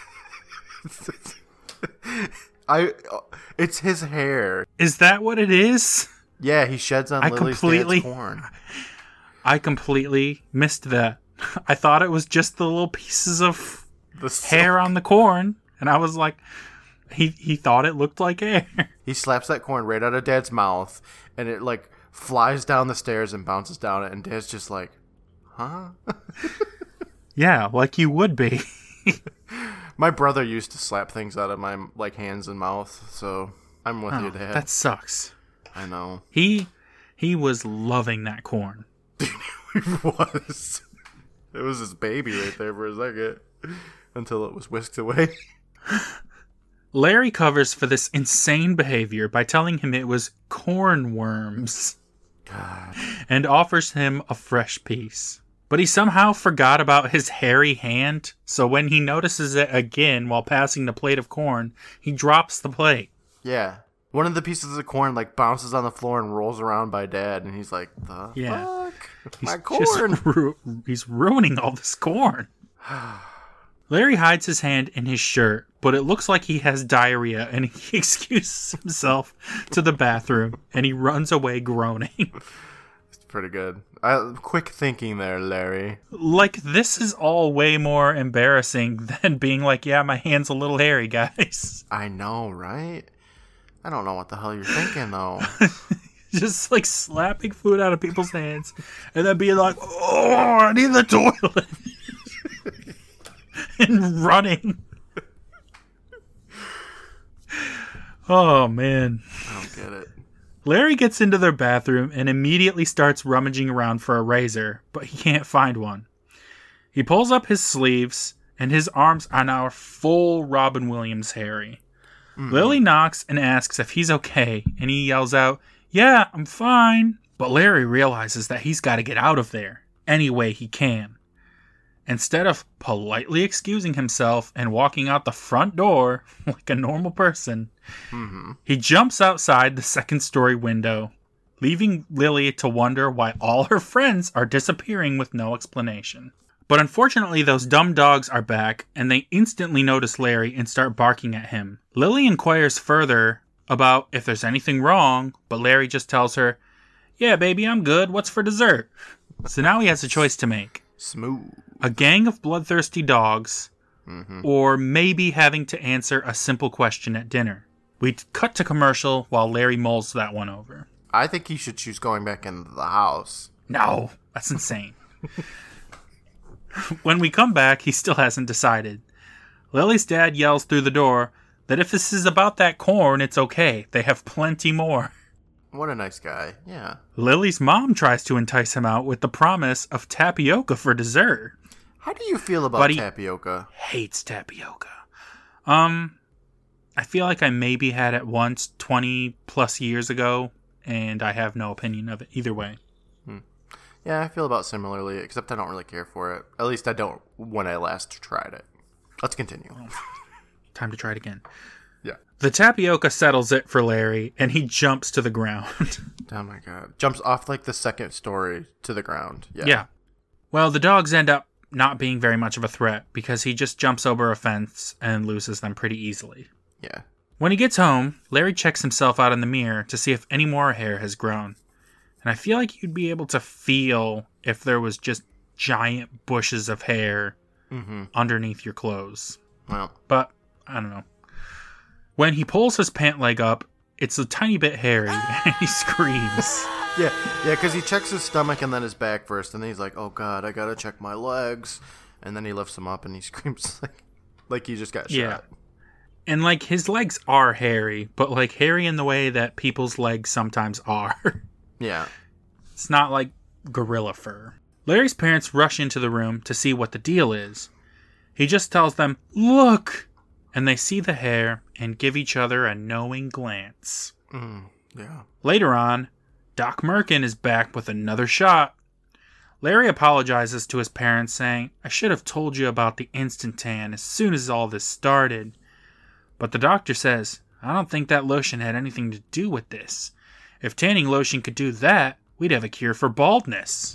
I, it's his hair. Is that what it is? Yeah, he sheds on I Lily's completely- dad's corn. I completely missed that. I thought it was just the little pieces of The hair on the corn, and I was like, he he thought it looked like hair. He slaps that corn right out of Dad's mouth, and it like flies down the stairs and bounces down it, and Dad's just like, huh? Yeah, like you would be. My brother used to slap things out of my like hands and mouth, so I'm with Oh, you, Dad. that sucks. I know. He he was loving that corn. It was. It was his baby right there for a second, until it was whisked away. Larry covers for this insane behavior by telling him it was corn worms. God. And offers him a fresh piece. But he somehow forgot about his hairy hand, so when he notices it again while passing the plate of corn, he drops the plate. Yeah. One of the pieces of corn like bounces on the floor and rolls around by Dad, and he's like, the Yeah. fuck? He's My just corn! ru- he's ruining all this corn. Larry hides his hand in his shirt, but it looks like he has diarrhea, and he excuses himself to the bathroom, and he runs away groaning. It's pretty good. I, quick thinking there, Larry. Like, this is all way more embarrassing than being like, yeah, my hand's a little hairy, guys. I know, right? I don't know what the hell you're thinking, though. Just, like, slapping food out of people's hands, and then being like, oh, I need the toilet. And running. Oh, man. I don't get it. Larry gets into their bathroom and immediately starts rummaging around for a razor, but he can't find one. He pulls up his sleeves, and his arms are now full Robin Williams hairy. Mm. Lily knocks and asks if he's okay, and he yells out, "Yeah, I'm fine." But Larry realizes that he's got to get out of there any way he can. Instead of politely excusing himself and walking out the front door like a normal person, mm-hmm. he jumps outside the second story window, leaving Lily to wonder why all her friends are disappearing with no explanation. But unfortunately, those dumb dogs are back, and they instantly notice Larry and start barking at him. Lily inquires further about if there's anything wrong, but Larry just tells her, "Yeah, baby, I'm good. What's for dessert?" So now he has a choice to make. Smooth. A gang of bloodthirsty dogs, mm-hmm. or maybe having to answer a simple question at dinner. We cut to commercial while Larry mulls that one over. I think he should choose going back into the house. No, that's insane. When we come back, he still hasn't decided. Lily's dad yells through the door that if this is about that corn, it's okay. They have plenty more. What a nice guy, yeah. Lily's mom tries to entice him out with the promise of tapioca for dessert. How do you feel about but he tapioca? Hates tapioca. Um, I feel like I maybe had it once twenty plus years ago, and I have no opinion of it either way. Hmm. Yeah, I feel about similarly, except I don't really care for it. At least I don't when I last tried it. Let's continue. Time to try it again. Yeah. The tapioca settles it for Larry, and he jumps to the ground. Oh my god. Jumps off like the second story to the ground. Yeah. Yeah. Well, the dogs end up not being very much of a threat because he just jumps over a fence and loses them pretty easily. Yeah. When he gets home, Larry checks himself out in the mirror to see if any more hair has grown. And I feel like you'd be able to feel if there was just giant bushes of hair mm-hmm. underneath your clothes. Well. But, I don't know. When he pulls his pant leg up, it's a tiny bit hairy, and he screams. Yeah, yeah, because he checks his stomach and then his back first, and then he's like, "Oh God, I gotta check my legs," and then he lifts them up and he screams like, like he just got shot. Yeah, and like his legs are hairy, but like hairy in the way that people's legs sometimes are. Yeah, it's not like gorilla fur. Larry's parents rush into the room to see what the deal is. He just tells them, "Look!" And they see the hair and give each other a knowing glance. Mm, yeah. Later on, Doc Merkin is back with another shot. Larry apologizes to his parents, saying, "I should have told you about the instant tan as soon as all this started." But the doctor says, "I don't think that lotion had anything to do with this. If tanning lotion could do that, we'd have a cure for baldness."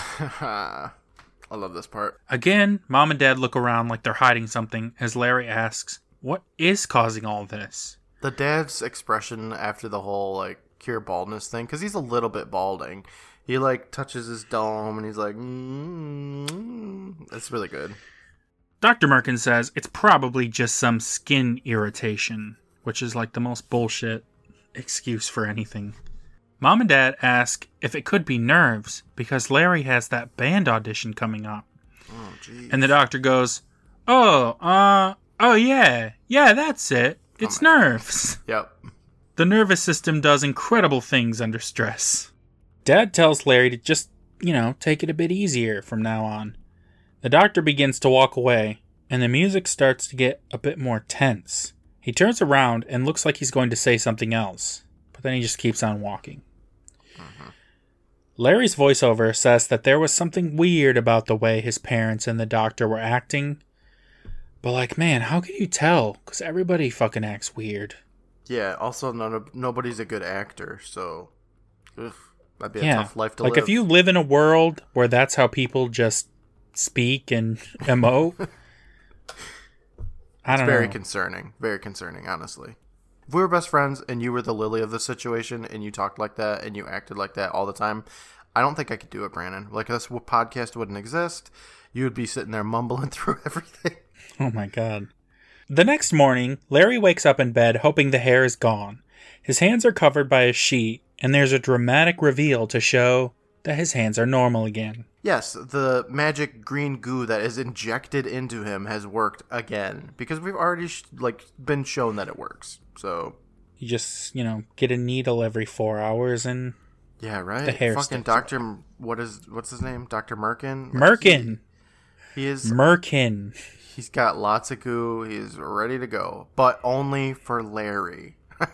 I love this part. Again, Mom and Dad look around like they're hiding something as Larry asks, "What is causing all this?" The dad's expression after the whole, like, cure baldness thing, because he's a little bit balding. He, like, touches his dome and he's like, mm-hmm. It's really good. Doctor Merkin says it's probably just some skin irritation, which is, like, the most bullshit excuse for anything. Mom and Dad ask if it could be nerves because Larry has that band audition coming up. Oh, geez. And the doctor goes, "Oh, uh, oh yeah, yeah, that's it. It's oh nerves." Yep. The nervous system does incredible things under stress. Dad tells Larry to just, you know, take it a bit easier from now on. The doctor begins to walk away, and the music starts to get a bit more tense. He turns around and looks like he's going to say something else, but then he just keeps on walking. Mm-hmm. Larry's voiceover says that there was something weird about the way his parents and the doctor were acting. But, like, man, how can you tell? Because everybody fucking acts weird. Yeah, also, none of, nobody's a good actor, so ugh, that'd be a yeah. tough life to like, live. Like, if you live in a world where that's how people just speak and emote, I don't it's very know. concerning. Very concerning, honestly. If we were best friends and you were the Lily of the situation and you talked like that and you acted like that all the time, I don't think I could do it, Brandon. Like, this podcast wouldn't exist. You would be sitting there mumbling through everything. Oh my god. The next morning, Larry wakes up in bed hoping the hair is gone. His hands are covered by a sheet, and there's a dramatic reveal to show that his hands are normal again. Yes, the magic green goo that is injected into him has worked again. Because we've already, sh- like, been shown that it works. So, You just, you know, get a needle every four hours and Yeah, right. the hair Fucking sticks Doctor What is what's his name? Doctor Merkin. Merkin. He, he is. Merkin. He's got lots of goo. He's ready to go, but only for Larry.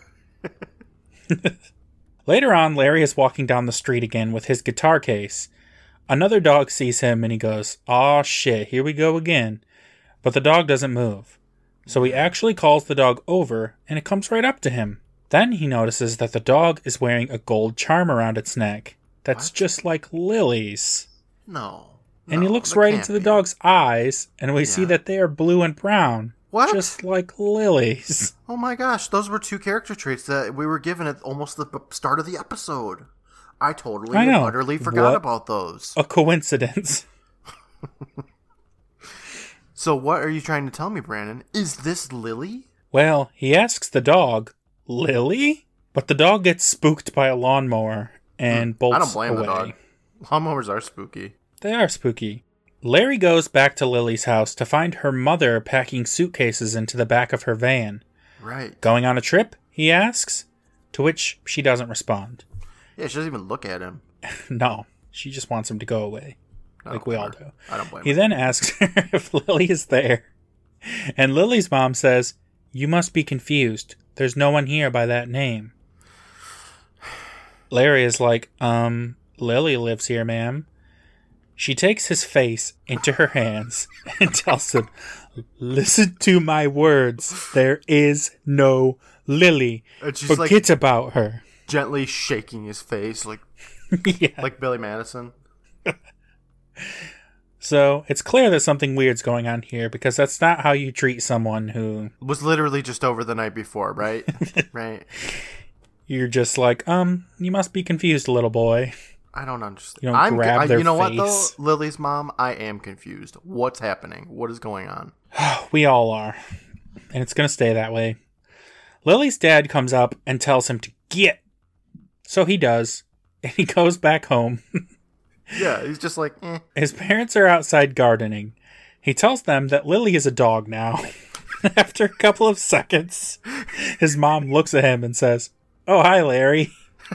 Later on, Larry is walking down the street again with his guitar case. Another dog sees him and he goes, "Aw shit, here we go again." But the dog doesn't move. So he actually calls the dog over and it comes right up to him. Then he notices that the dog is wearing a gold charm around its neck. That's What? just like Lily's. No. And he No, looks that right can't into the be. dog's eyes and we see Yeah. that they are blue and brown. What? Just like Lily's. Oh my gosh, those were two character traits that we were given at almost the b- start of the episode. I totally I and know. utterly forgot What? about those. A coincidence. So what are you trying to tell me, Brandon? Is this Lily? Well, he asks the dog, "Lily?" But the dog gets spooked by a lawnmower and bolts I don't blame away. the dog. Lawnmowers are spooky. They are spooky. Larry goes back to Lily's house to find her mother packing suitcases into the back of her van. Right. Going on a trip? He asks. To which she doesn't respond. Yeah, she doesn't even look at him. No, she just wants him to go away. I Like don't we blame all her. do. I don't blame He her. then asks her if Lily is there. And Lily's mom says, "You must be confused. There's no one here by that name." Larry is like, um, "Lily lives here, ma'am." She takes his face into her hands and tells him, "Listen to my words. There is no Lily. And she's Forget like about her." gently shaking his face like Yeah. like Billy Madison. So it's clear that something weird's going on here because that's not how you treat someone who Was literally just over the night before, right? Right. you're just like, um, you must be confused, little boy. I don't understand. You don't I'm, grab I, their you know what though, face. Lily's mom, I am confused. What's happening? What is going on? We all are. And it's going to stay that way. Lily's dad comes up and tells him to get. So he does. And he goes back home. Yeah, he's just like, eh. His parents are outside gardening. He tells them that Lily is a dog now. After a couple of seconds, his mom looks at him and says, "Oh, hi, Larry."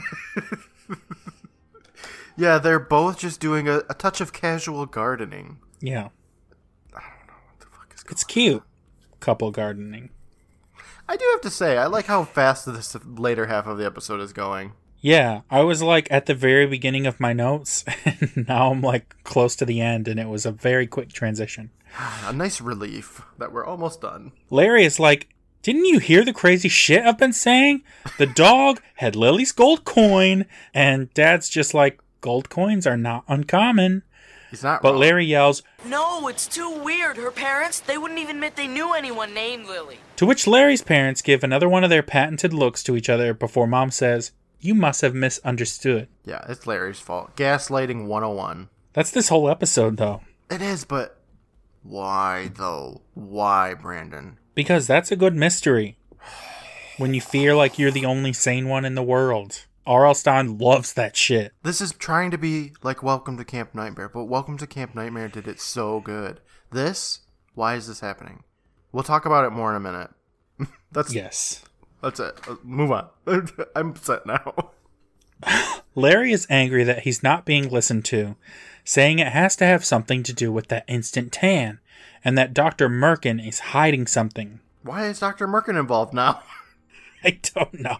Yeah, they're both just doing a, a touch of casual gardening. Yeah. I don't know what the fuck is going It's cute. Couple gardening. I do have to say, I like how fast this later half of the episode is going. Yeah, I was like at the very beginning of my notes, and now I'm like close to the end, and it was a very quick transition. A nice relief that we're almost done. Larry is like, "Didn't you hear the crazy shit I've been saying? The dog had Lily's gold coin," and Dad's just like, "Gold coins are not uncommon." He's not But wrong. Larry yells, No, it's too weird. Her parents, they wouldn't even admit they knew anyone named Lily. to which Larry's parents give another one of their patented looks to each other before Mom says, "You must have misunderstood." Yeah, it's Larry's fault. Gaslighting one oh one. That's this whole episode, though. It is, but why, though? Why, Brandon? Because that's a good mystery. When you feel like you're the only sane one in the world. R L. Stine loves that shit. This is trying to be like Welcome to Camp Nightmare, but Welcome to Camp Nightmare did it so good. This? Why is this happening? We'll talk about it more in a minute. That's Yes. That's it. Uh, Move on. I'm upset now. Larry is angry that he's not being listened to, saying it has to have something to do with that instant tan, and that Doctor Merkin is hiding something. Why is Doctor Merkin involved now? I don't know.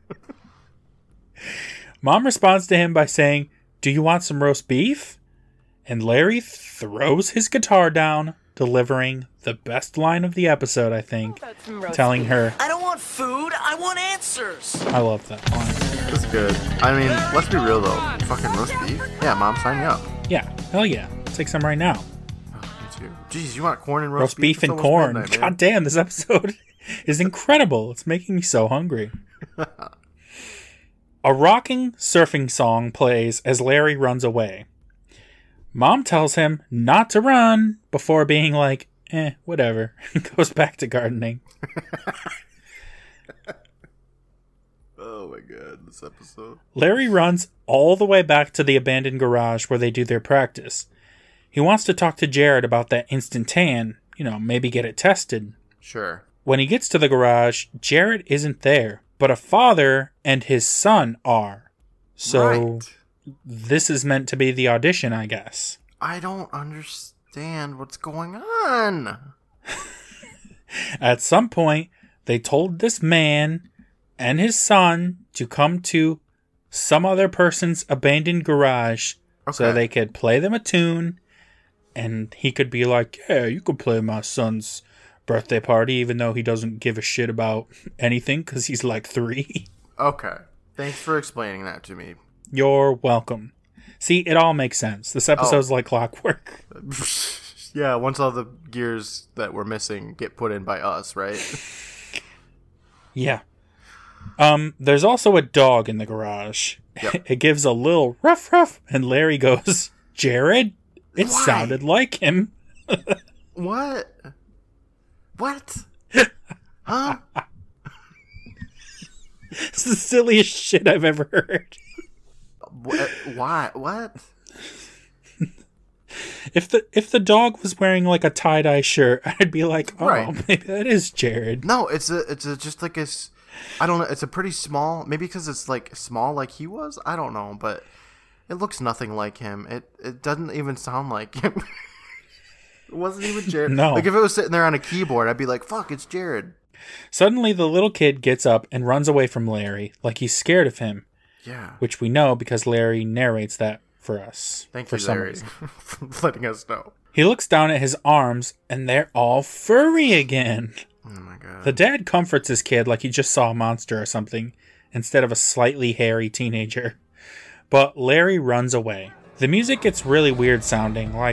Mom responds to him by saying, "Do you want some roast beef?" And Larry throws his guitar down, delivering the best line of the episode, I think, telling her, I don't want food, I want answers. I love that line. That's good. I mean, let's be real though. Fucking roast beef? Yeah, Mom, sign me up. Yeah, hell yeah. Take some right now. Oh, me too. Jeez, you want corn and roast, Roast beef It's and almost corn. midnight, man. God damn, this episode is incredible. It's making me so hungry. A rocking surfing song plays as Larry runs away. Mom tells him not to run before being like, eh, whatever. Goes back to gardening. Oh my god, this episode. Larry runs all the way back to the abandoned garage where they do their practice. He wants to talk to Jared about that instant tan, you know, maybe get it tested. Sure. When he gets to the garage, Jared isn't there. but a father and his son are. So Right. this is meant to be the audition, I guess. I don't understand what's going on. At some point, they told this man and his son to come to some other person's abandoned garage so Okay. they could play them a tune, and he could be like, yeah, you could play my son's birthday party, even though he doesn't give a shit about anything because he's like three. Okay. Thanks for explaining that to me. You're welcome. See, it all makes sense. This episode's like clockwork. Yeah, once all the gears that we're missing get put in by us, right? Yeah. Um, there's also a dog in the garage. Yep. It gives a little ruff ruff, and Larry goes, Jared? It Why? sounded like him. What? What? Huh? It's the silliest shit I've ever heard. Wh- Why? What? If the if the dog was wearing like a tie-dye shirt, I'd be like, oh, Right. maybe that is Jared. No, it's a, it's a, just like a, s- I don't know. It's a pretty small. Maybe because it's like small, like he was. I don't know, but it looks nothing like him. It, it doesn't even sound like him. It wasn't even Jared. No. Like if it was sitting there on a keyboard, I'd be like, "Fuck, it's Jared." Suddenly, the little kid gets up and runs away from Larry, like he's scared of him, Yeah. which we know because Larry narrates that for us. Thank for you, some Larry, reason. for letting us know. He looks down at his arms, and they're all furry again. Oh my god. The dad comforts his kid like he just saw a monster or something, instead of a slightly hairy teenager. But Larry runs away. The music gets really weird sounding, like...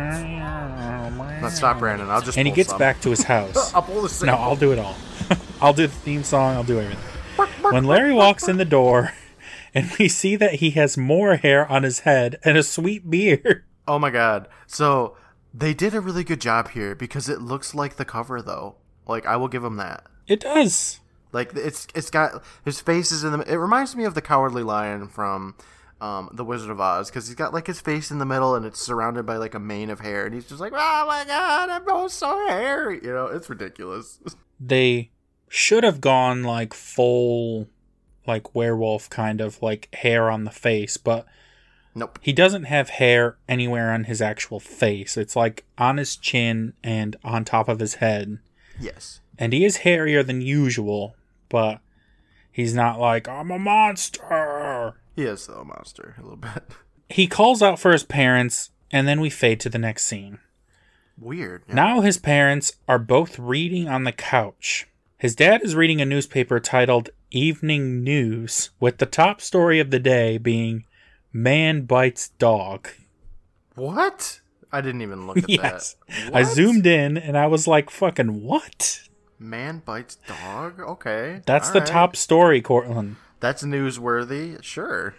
Now stop, Brandon. I'll just. And he pull gets some. back to his house. I'll pull the No, sample. I'll do it all. I'll do the theme song, I'll do everything. When Larry walks in the door, and we see that he has more hair on his head and a sweet beard. Oh my god. So they did a really good job here because it looks like the cover though. Like I will give him that. It does. Like it's it's got his face is in the. It reminds me of the Cowardly Lion from um, the Wizard of Oz because he's got like his face in the middle and it's surrounded by like a mane of hair and he's just like, oh my god, I'm both so hairy. You know, it's ridiculous. They should have gone like full, like werewolf kind of like hair on the face, but Nope. he doesn't have hair anywhere on his actual face. It's like on his chin and on top of his head. Yes. And he is hairier than usual, but he's not like, I'm a monster. He is though a monster a little bit. He calls out for his parents, and then we fade to the next scene. Weird. Yeah. Now his parents are both reading on the couch. His dad is reading a newspaper titled Evening News, with the top story of the day being Man Bites Dog. What? I didn't even look at Yes. that. I What? zoomed in, and I was like, fucking what? Man bites dog. Okay. That's All the right. top story, Cortland. That's newsworthy. Sure.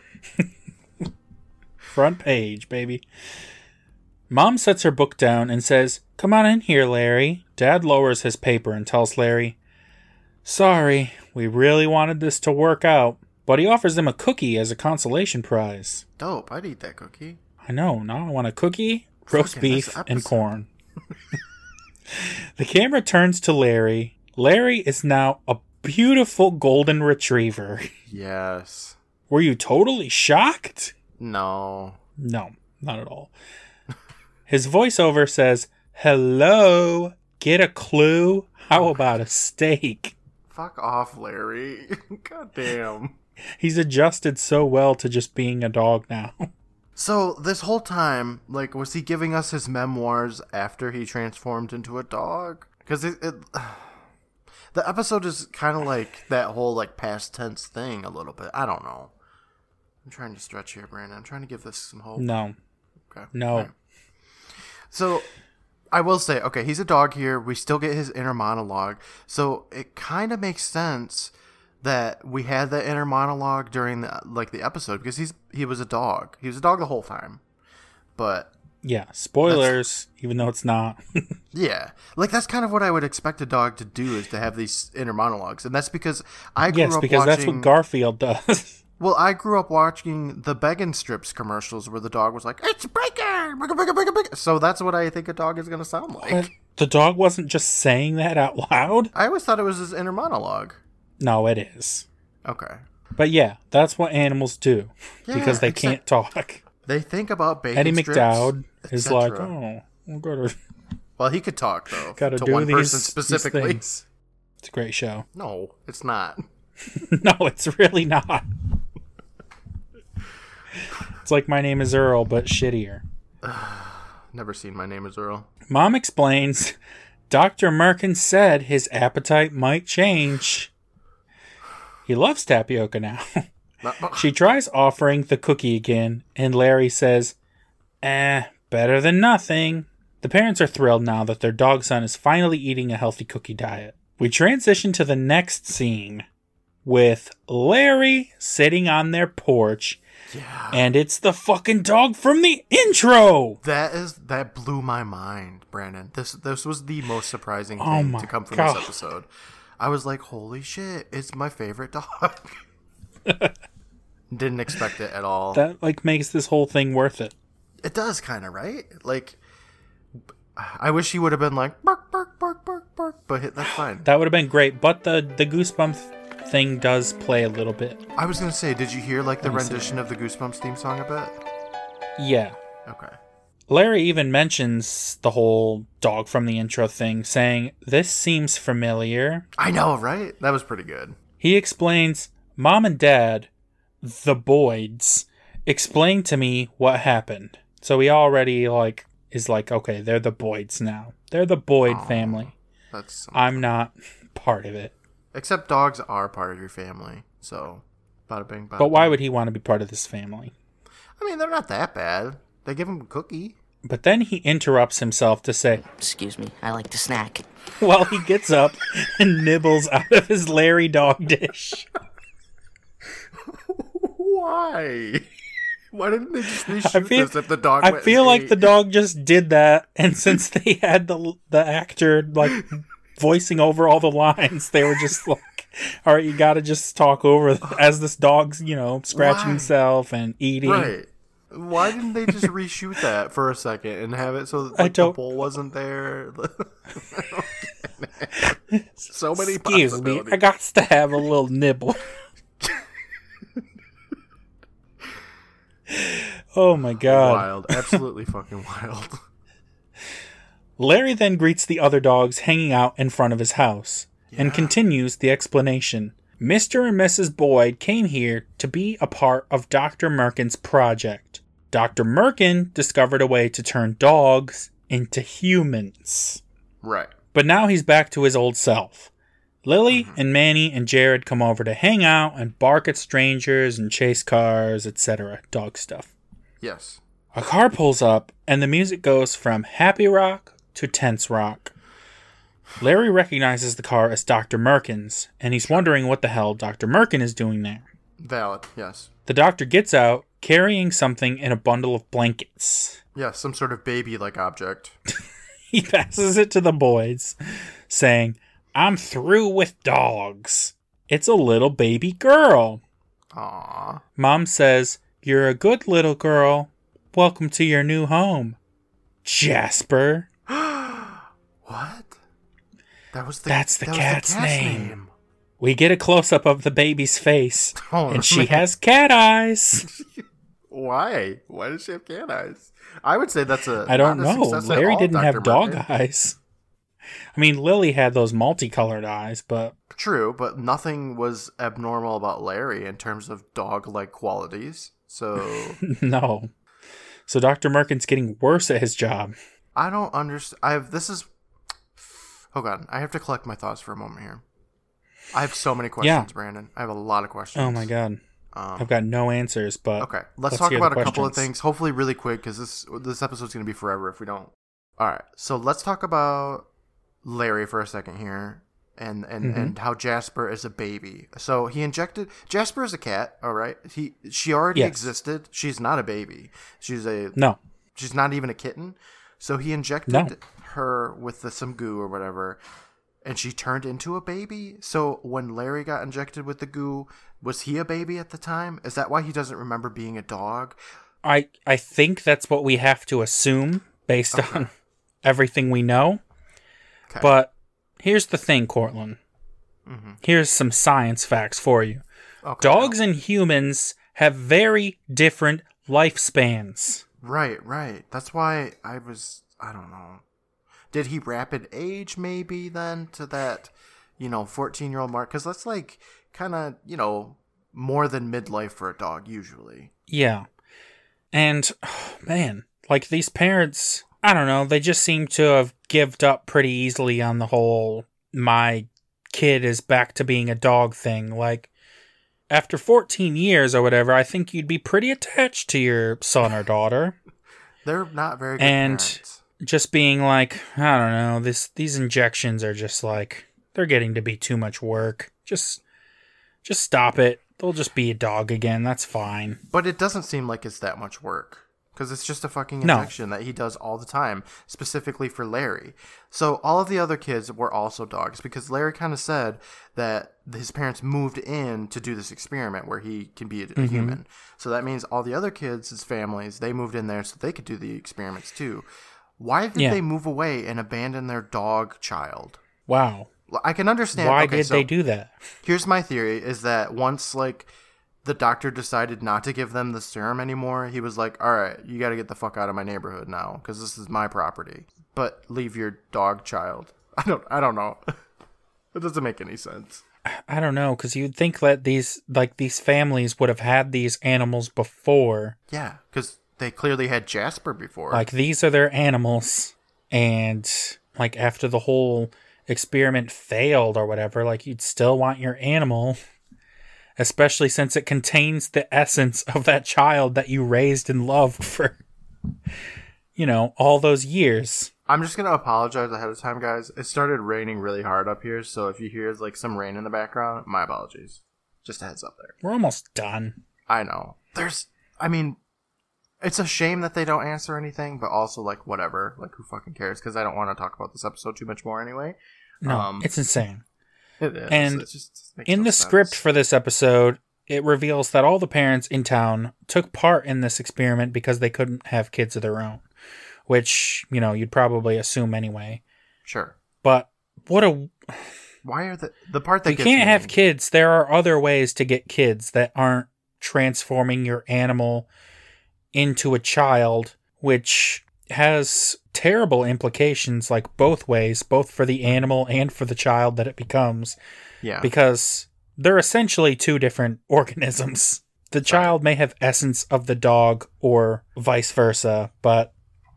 Front page, baby. Mom sets her book down and says, come on in here, Larry. Dad lowers his paper and tells Larry, sorry, we really wanted this to work out. But he offers them a cookie as a consolation prize. Dope. I'd eat that cookie. I know, now I want a cookie, roast Fucking this beef, and episode. corn. The camera turns to Larry. Larry is now a beautiful golden retriever. Yes. Were you totally shocked? No. No, not at all. His voiceover says, hello, get a clue? How about a steak? Fuck off, Larry. God damn. He's adjusted so well to just being a dog now. So this whole time, like, was he giving us his memoirs after he transformed into a dog? Because it, it, the episode is kind of like that whole like past tense thing a little bit. I don't know. I'm trying to stretch here, Brandon. I'm trying to give this some hope. No, Okay. no. Right. So I will say, okay, he's a dog here. We still get his inner monologue. So it kind of makes sense that we had that inner monologue during the like the episode because he's he was a dog. He was a dog the whole time. But Yeah, spoilers, even though it's not. yeah, like that's kind of what I would expect a dog to do is to have these inner monologues, and that's because I grew Yes, up because watching. that's what Garfield does. Well, I grew up watching the Beggin' Strips commercials where the dog was like, "It's breaking, breaking, breaking, breaking, breaking." So that's what I think a dog is going to sound like. But the dog wasn't just saying that out loud. I always thought it was his inner monologue. No, it is. Okay. But yeah, that's what animals do Yeah, because they except- can't talk. They think about bacon Eddie strips, McDowd et is like, cetera. oh, we've got to, Well, he could talk, though, got to to do one these, person these specifically. things. It's a great show. No, it's not. No, it's really not. It's like My Name is Earl, but shittier. Never seen My Name is Earl. Mom explains Doctor Merkin said his appetite might change. He loves tapioca now. She tries offering the cookie again, and Larry says, eh, better than nothing. The parents are thrilled now that their dog son is finally eating a healthy cookie diet. We transition to the next scene with Larry sitting on their porch, Yeah. and it's the fucking dog from the intro! That is that blew my mind, Brandon. This this was the most surprising Oh thing my to come from God. this episode. I was like, holy shit, it's my favorite dog. Didn't expect it at all. That, like, makes this whole thing worth it. It does kind of, right? Like, I wish he would have been like, bark, bark, bark, bark, bark, but that's fine. That would have been great, but the, the Goosebumps thing does play a little bit. I was going to say, did you hear, like, the Let me see. rendition of the Goosebumps theme song a bit? Yeah. Okay. Larry even mentions the whole dog from the intro thing, saying, this seems familiar. I know, right? That was pretty good. He explains, Mom and Dad, the Boyds, explained to me what happened. So he already, like, is like, okay, they're the Boyds now. They're the Boyd Aw, family. That's something. I'm not part of it. Except dogs are part of your family, so bada bing, bada But why bing. would he want to be part of this family? I mean, they're not that bad. They give him a cookie. But then he interrupts himself to say, Excuse me, I like to snack. while he gets up and nibbles out of his Larry dog dish. Why? Why didn't they just reshoot I feel, this if the dog I went feel and like ate? the dog just did that, and since they had the the actor like voicing over all the lines, they were just like, "All right, you got to just talk over as this dog's, you know, scratching Why? himself and eating." Right. Why didn't they just reshoot that for a second and have it so that I like, the don't- bowl wasn't there? So many Excuse me, possibilities. I got to have a little nibble. Oh my god. Wild. Absolutely fucking wild. Larry then greets the other dogs hanging out in front of his house and continues the explanation. Mister and Missus Boyd came here to be a part of Doctor Merkin's project. Doctor Merkin discovered a way to turn dogs into humans. Right. But now he's back to his old self. Lily and Manny and Jared come over to hang out and bark at strangers and chase cars, et cetera. Dog stuff. Yes. A car pulls up, and the music goes from happy rock to tense rock. Larry recognizes the car as Doctor Merkin's, and he's wondering what the hell Doctor Merkin is doing there. Valid. Yes. The doctor gets out, carrying something in a bundle of blankets. Yes. Some sort of baby-like object. He passes it to the boys, saying, I'm through with dogs. It's a little baby girl. Aww. Mom says, You're a good little girl. Welcome to your new home. Jasper. What? That was the That's the that was cat's name. name. We get a close-up of the baby's face, Oh, and she man. has cat eyes. Why? Why does she have cat eyes? I would say that's a. I don't not a know. success at Larry all, didn't Doctor have dog Merkin. eyes. I mean, Lily had those multicolored eyes, but True, but nothing was abnormal about Larry in terms of dog-like qualities. So no. So Doctor Merkin's getting worse at his job. I don't understand. I have this is. Oh god, I have to collect my thoughts for a moment here. I have so many questions, Yeah. Brandon. I have a lot of questions. Oh my god. Um, I've got no answers, but Okay, let's, let's talk hear the about a couple of questions. things. Hopefully, really quick because this this episode's gonna be forever if we don't. All right, so let's talk about Larry for a second here, and and Mm-hmm. and how Jasper is a baby. So he injected Jasper is a cat. All right, he she already Yes. existed. She's not a baby. She's a No. she's not even a kitten. So he injected No. her with the, some goo or whatever, and she turned into a baby. So when Larry got injected with the goo, was he a baby at the time? Is that why he doesn't remember being a dog? I I think that's what we have to assume based on everything we know. Okay. But here's the thing, Cortland. Mm-hmm. Here's some science facts for you. Okay. Dogs and humans have very different lifespans. Right, right. That's why I was, I don't know. Did he rapid age maybe then to that, you know, fourteen-year-old mark? Because that's like kind of, you know, more than midlife for a dog usually. Yeah. And, oh, man, like these parents, I don't know, they just seem to have given up pretty easily on the whole my kid is back to being a dog thing. Like, after fourteen years or whatever, I think you'd be pretty attached to your son or daughter. They're not very good and parents. Just being like, I don't know, this these injections are just like, they're getting to be too much work. Just, just stop it. They'll just be a dog again. That's fine. But it doesn't seem like it's that much work. Because it's just a fucking No. injection that he does all the time, specifically for Larry. So all of the other kids were also dogs, because Larry kind of said that his parents moved in to do this experiment where he can be a, a Mm-hmm. human. So that means all the other kids, his families, they moved in there so they could do the experiments too. Why did Yeah. they move away and abandon their dog child? Wow. I can understand. Why okay, did so they do that? Here's my theory: is that once like the doctor decided not to give them the serum anymore, he was like, "All right, you got to get the fuck out of my neighborhood now because this is my property. But leave your dog child." I don't. I don't know. It doesn't make any sense. I don't know, because you'd think that these, like, these families would have had these animals before. Yeah, because they clearly had Jasper before. Like, these are their animals, and, like, after the whole experiment failed or whatever, like, you'd still want your animal, especially since it contains the essence of that child that you raised and loved for, you know, all those years. I'm just gonna apologize ahead of time, guys. It started raining really hard up here, so if you hear like some rain in the background, my apologies. Just a heads up there. We're almost done. I know. There's. I mean, it's a shame that they don't answer anything, but also like whatever. Like who fucking cares? Because I don't want to talk about this episode too much more anyway. No, Um, it's insane. It is. And It just makes In no the sense. script for this episode, it reveals that all the parents in town took part in this experiment because they couldn't have kids of their own, which, you know, you'd probably assume anyway. Sure. But what a... Why are the the part that You gets can't me- have kids. There are other ways to get kids that aren't transforming your animal into a child, which has terrible implications, like both ways, both for the animal and for the child that it becomes. Yeah. Because they're essentially two different organisms. The child may have essence of the dog or vice versa, but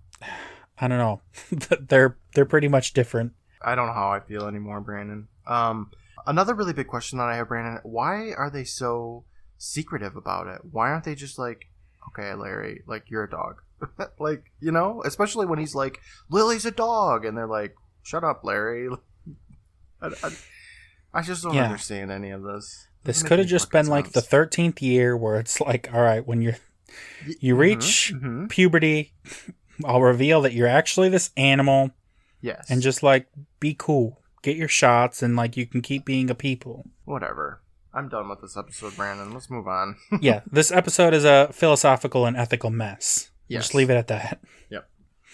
I don't know. they're they're pretty much different. I don't know how I feel anymore, Brandon. Um, another really big question that I have, Brandon. Why are they so secretive about it? Why aren't they just like, okay, Larry, like you're a dog, like you know? Especially when he's like, Lily's a dog, and they're like, shut up, Larry. I, I, I just don't Yeah. understand any of this. This Doesn't make could have any just fucking been like the sense. thirteenth year where it's like, all right, when you're you reach mhm. puberty, I'll reveal that you're actually this animal, Yes, and just like be cool, get your shots, and like you can keep being a people. whatever. I'm done with this episode, Brandon. Let's move on. Yeah, this episode is a philosophical and ethical mess. Yes. Just leave it at that. Yep.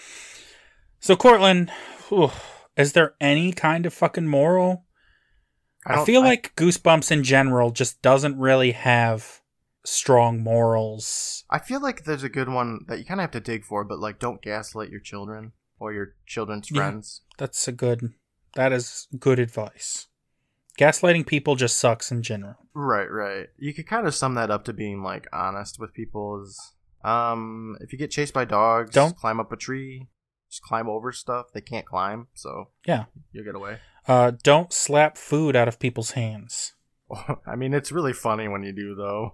So, Cortland, whew, is there any kind of fucking moral? I, don't- feel like Goosebumps in general just doesn't really have strong morals. I feel like there's a good one that you kind of have to dig for, but like, don't gaslight your children or your children's Yeah. friends. That's a good, that is good advice. Gaslighting people just sucks in general. Right, right. You could kind of sum that up to being like honest with people. Is um, if you get chased by dogs, Don't- climb up a tree, just climb over stuff. They can't climb, so Yeah. you'll get away. Uh, don't slap food out of people's hands. I mean, it's really funny when you do, though.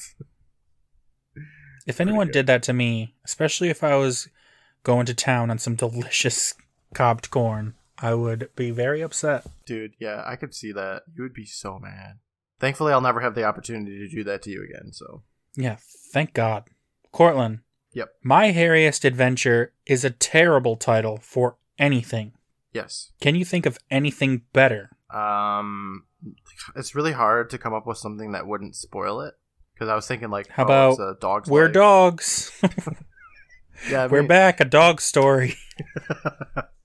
If anyone good. did that to me, especially if I was going to town on some delicious cobbed corn, I would be very upset. Dude, yeah, I could see that. You would be so mad. Thankfully, I'll never have the opportunity to do that to you again, so. Yeah, thank God. Cortland. Yep. My Hairiest Adventure is a terrible title for anything. Yes. Can you think of anything better? Um, it's really hard to come up with something that wouldn't spoil it. Because I was thinking, like, How oh, it's about a dog's We're life. dogs. Yeah, I We're mean- back, a dog story.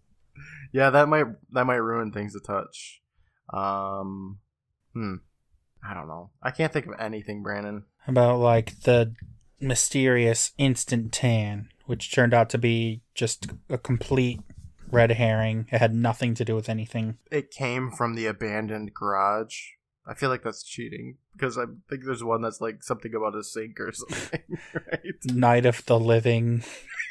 Yeah, that might that might ruin things a touch. Um, hmm. I don't know. I can't think of anything, Brandon. About, like, the mysterious instant tan, which turned out to be just a complete red herring. It had nothing to do with anything. It came from the abandoned garage. I feel like that's cheating, because I think there's one that's like something about a sink or something, right? Night of the Living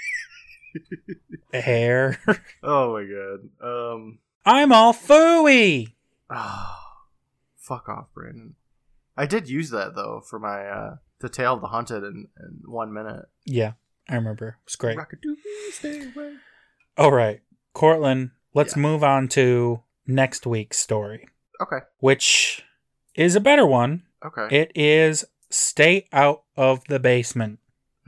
Hair. Oh my god. Um, I'm all fooey! Oh, fuck off, Brandon. I did use that, though, for my, uh, The Tale of the Hunted in, in one minute. Yeah, I remember. It was great. Rock-a-doobie, stay away. All right, Cortland, let's Yeah. move on to next week's story, Okay. which is a better one. Okay. It is Stay Out of the Basement.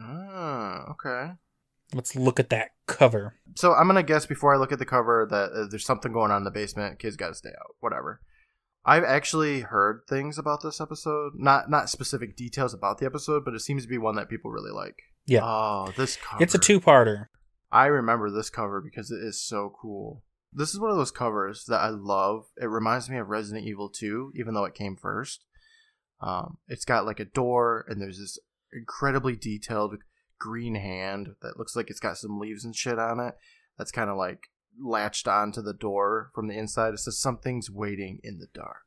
Ah, okay. Let's look at that cover. So I'm gonna guess before I look at the cover that uh, there's something going on in the basement. Kids gotta stay out. Whatever. I've actually heard things about this episode. Not not specific details about the episode, but it seems to be one that people really like. Yeah. Oh, this cover. It's a two-parter. I remember this cover because it is so cool. This is one of those covers that I love. It reminds me of Resident Evil two, even though it came first. Um, it's got like a door, and there's this incredibly detailed green hand that looks like it's got some leaves and shit on it. That's kind of like latched onto the door from the inside. It says something's waiting in the dark.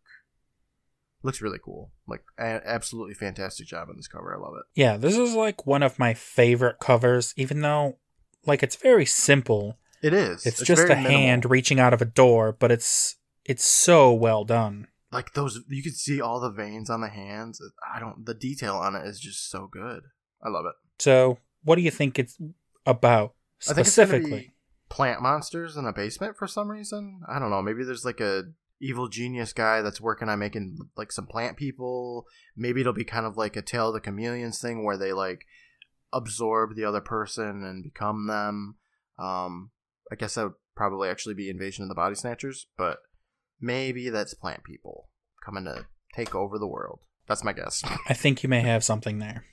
Looks really cool. Like, a- absolutely fantastic job on this cover. I love it. Yeah, this is like one of my favorite covers, even though, like, it's very simple. It is. It's, just a very minimal. hand reaching out of a door, but it's it's so well done. Like those, you can see all the veins on the hands. I don't. The detail on it is just so good. I love it. So, what do you think it's about I think it's gonna specifically? be plant monsters in a basement for some reason. I don't know. Maybe there's like a evil genius guy that's working on making like some plant people. Maybe it'll be kind of like a Tale of the Chameleons thing where they like absorb the other person and become them. Um, I guess that would probably actually be Invasion of the Body Snatchers, but maybe that's plant people coming to take over the world. That's my guess. I think you may have something there.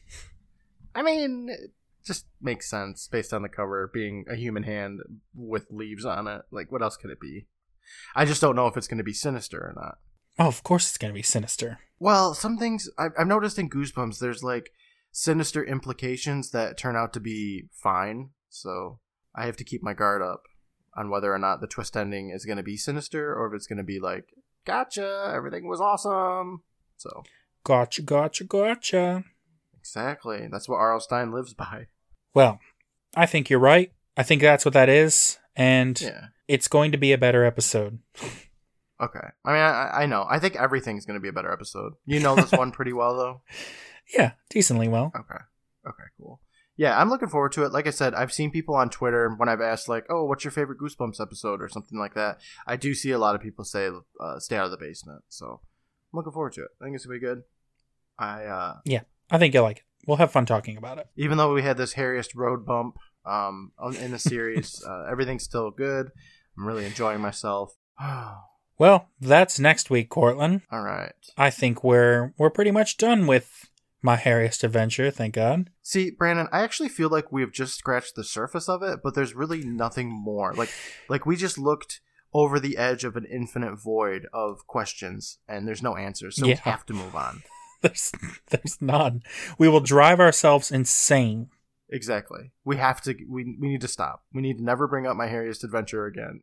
I mean, it just makes sense based on the cover being a human hand with leaves on it. Like, what else could it be? I just don't know if it's going to be sinister or not. Oh, of course it's going to be sinister. Well, some things I've, I've noticed in Goosebumps, there's like sinister implications that turn out to be fine. So I have to keep my guard up on whether or not the twist ending is going to be sinister or if it's going to be like, gotcha, everything was awesome. So, Gotcha, gotcha, gotcha. exactly. That's what R L. Stine lives by. Well, I think you're right. I think that's what that is. And Yeah. it's going to be a better episode. Okay. I mean, I, I know. I think everything's going to be a better episode. You know this one pretty well, though? Yeah, decently well. Okay. Okay, cool. Yeah, I'm looking forward to it. Like I said, I've seen people on Twitter when I've asked, like, oh, what's your favorite Goosebumps episode or something like that. I do see a lot of people say, uh, stay out of the basement. So I'm looking forward to it. I think it's going to be good. I, uh, Yeah, I think you'll like it. We'll have fun talking about it. even though we had this hairiest road bump um, on- in the series, uh, everything's still good. I'm really enjoying myself. All Well, that's next week, Cortland. right. I think we're we're pretty much done with My Hairiest Adventure, thank God. See, Brandon, I actually feel like we have just scratched the surface of it, but there's really nothing more. Like, like we just looked over the edge of an infinite void of questions, and there's no answers, so Yeah. we have to move on. There's there's none. We will drive ourselves insane. Exactly. We have to. We we need to stop. We need to never bring up My Hairiest Adventure again.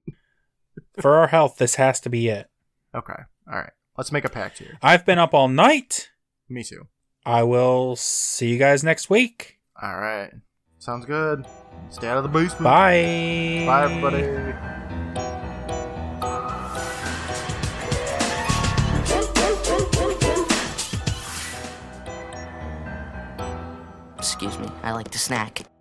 For our health, this has to be it. Okay. All right. Let's make a pact here. I've been up all night. Me too. I will see you guys next week. All right. Sounds good. Stay out of the basement. Bye. Bye, everybody. Excuse me, I like to snack.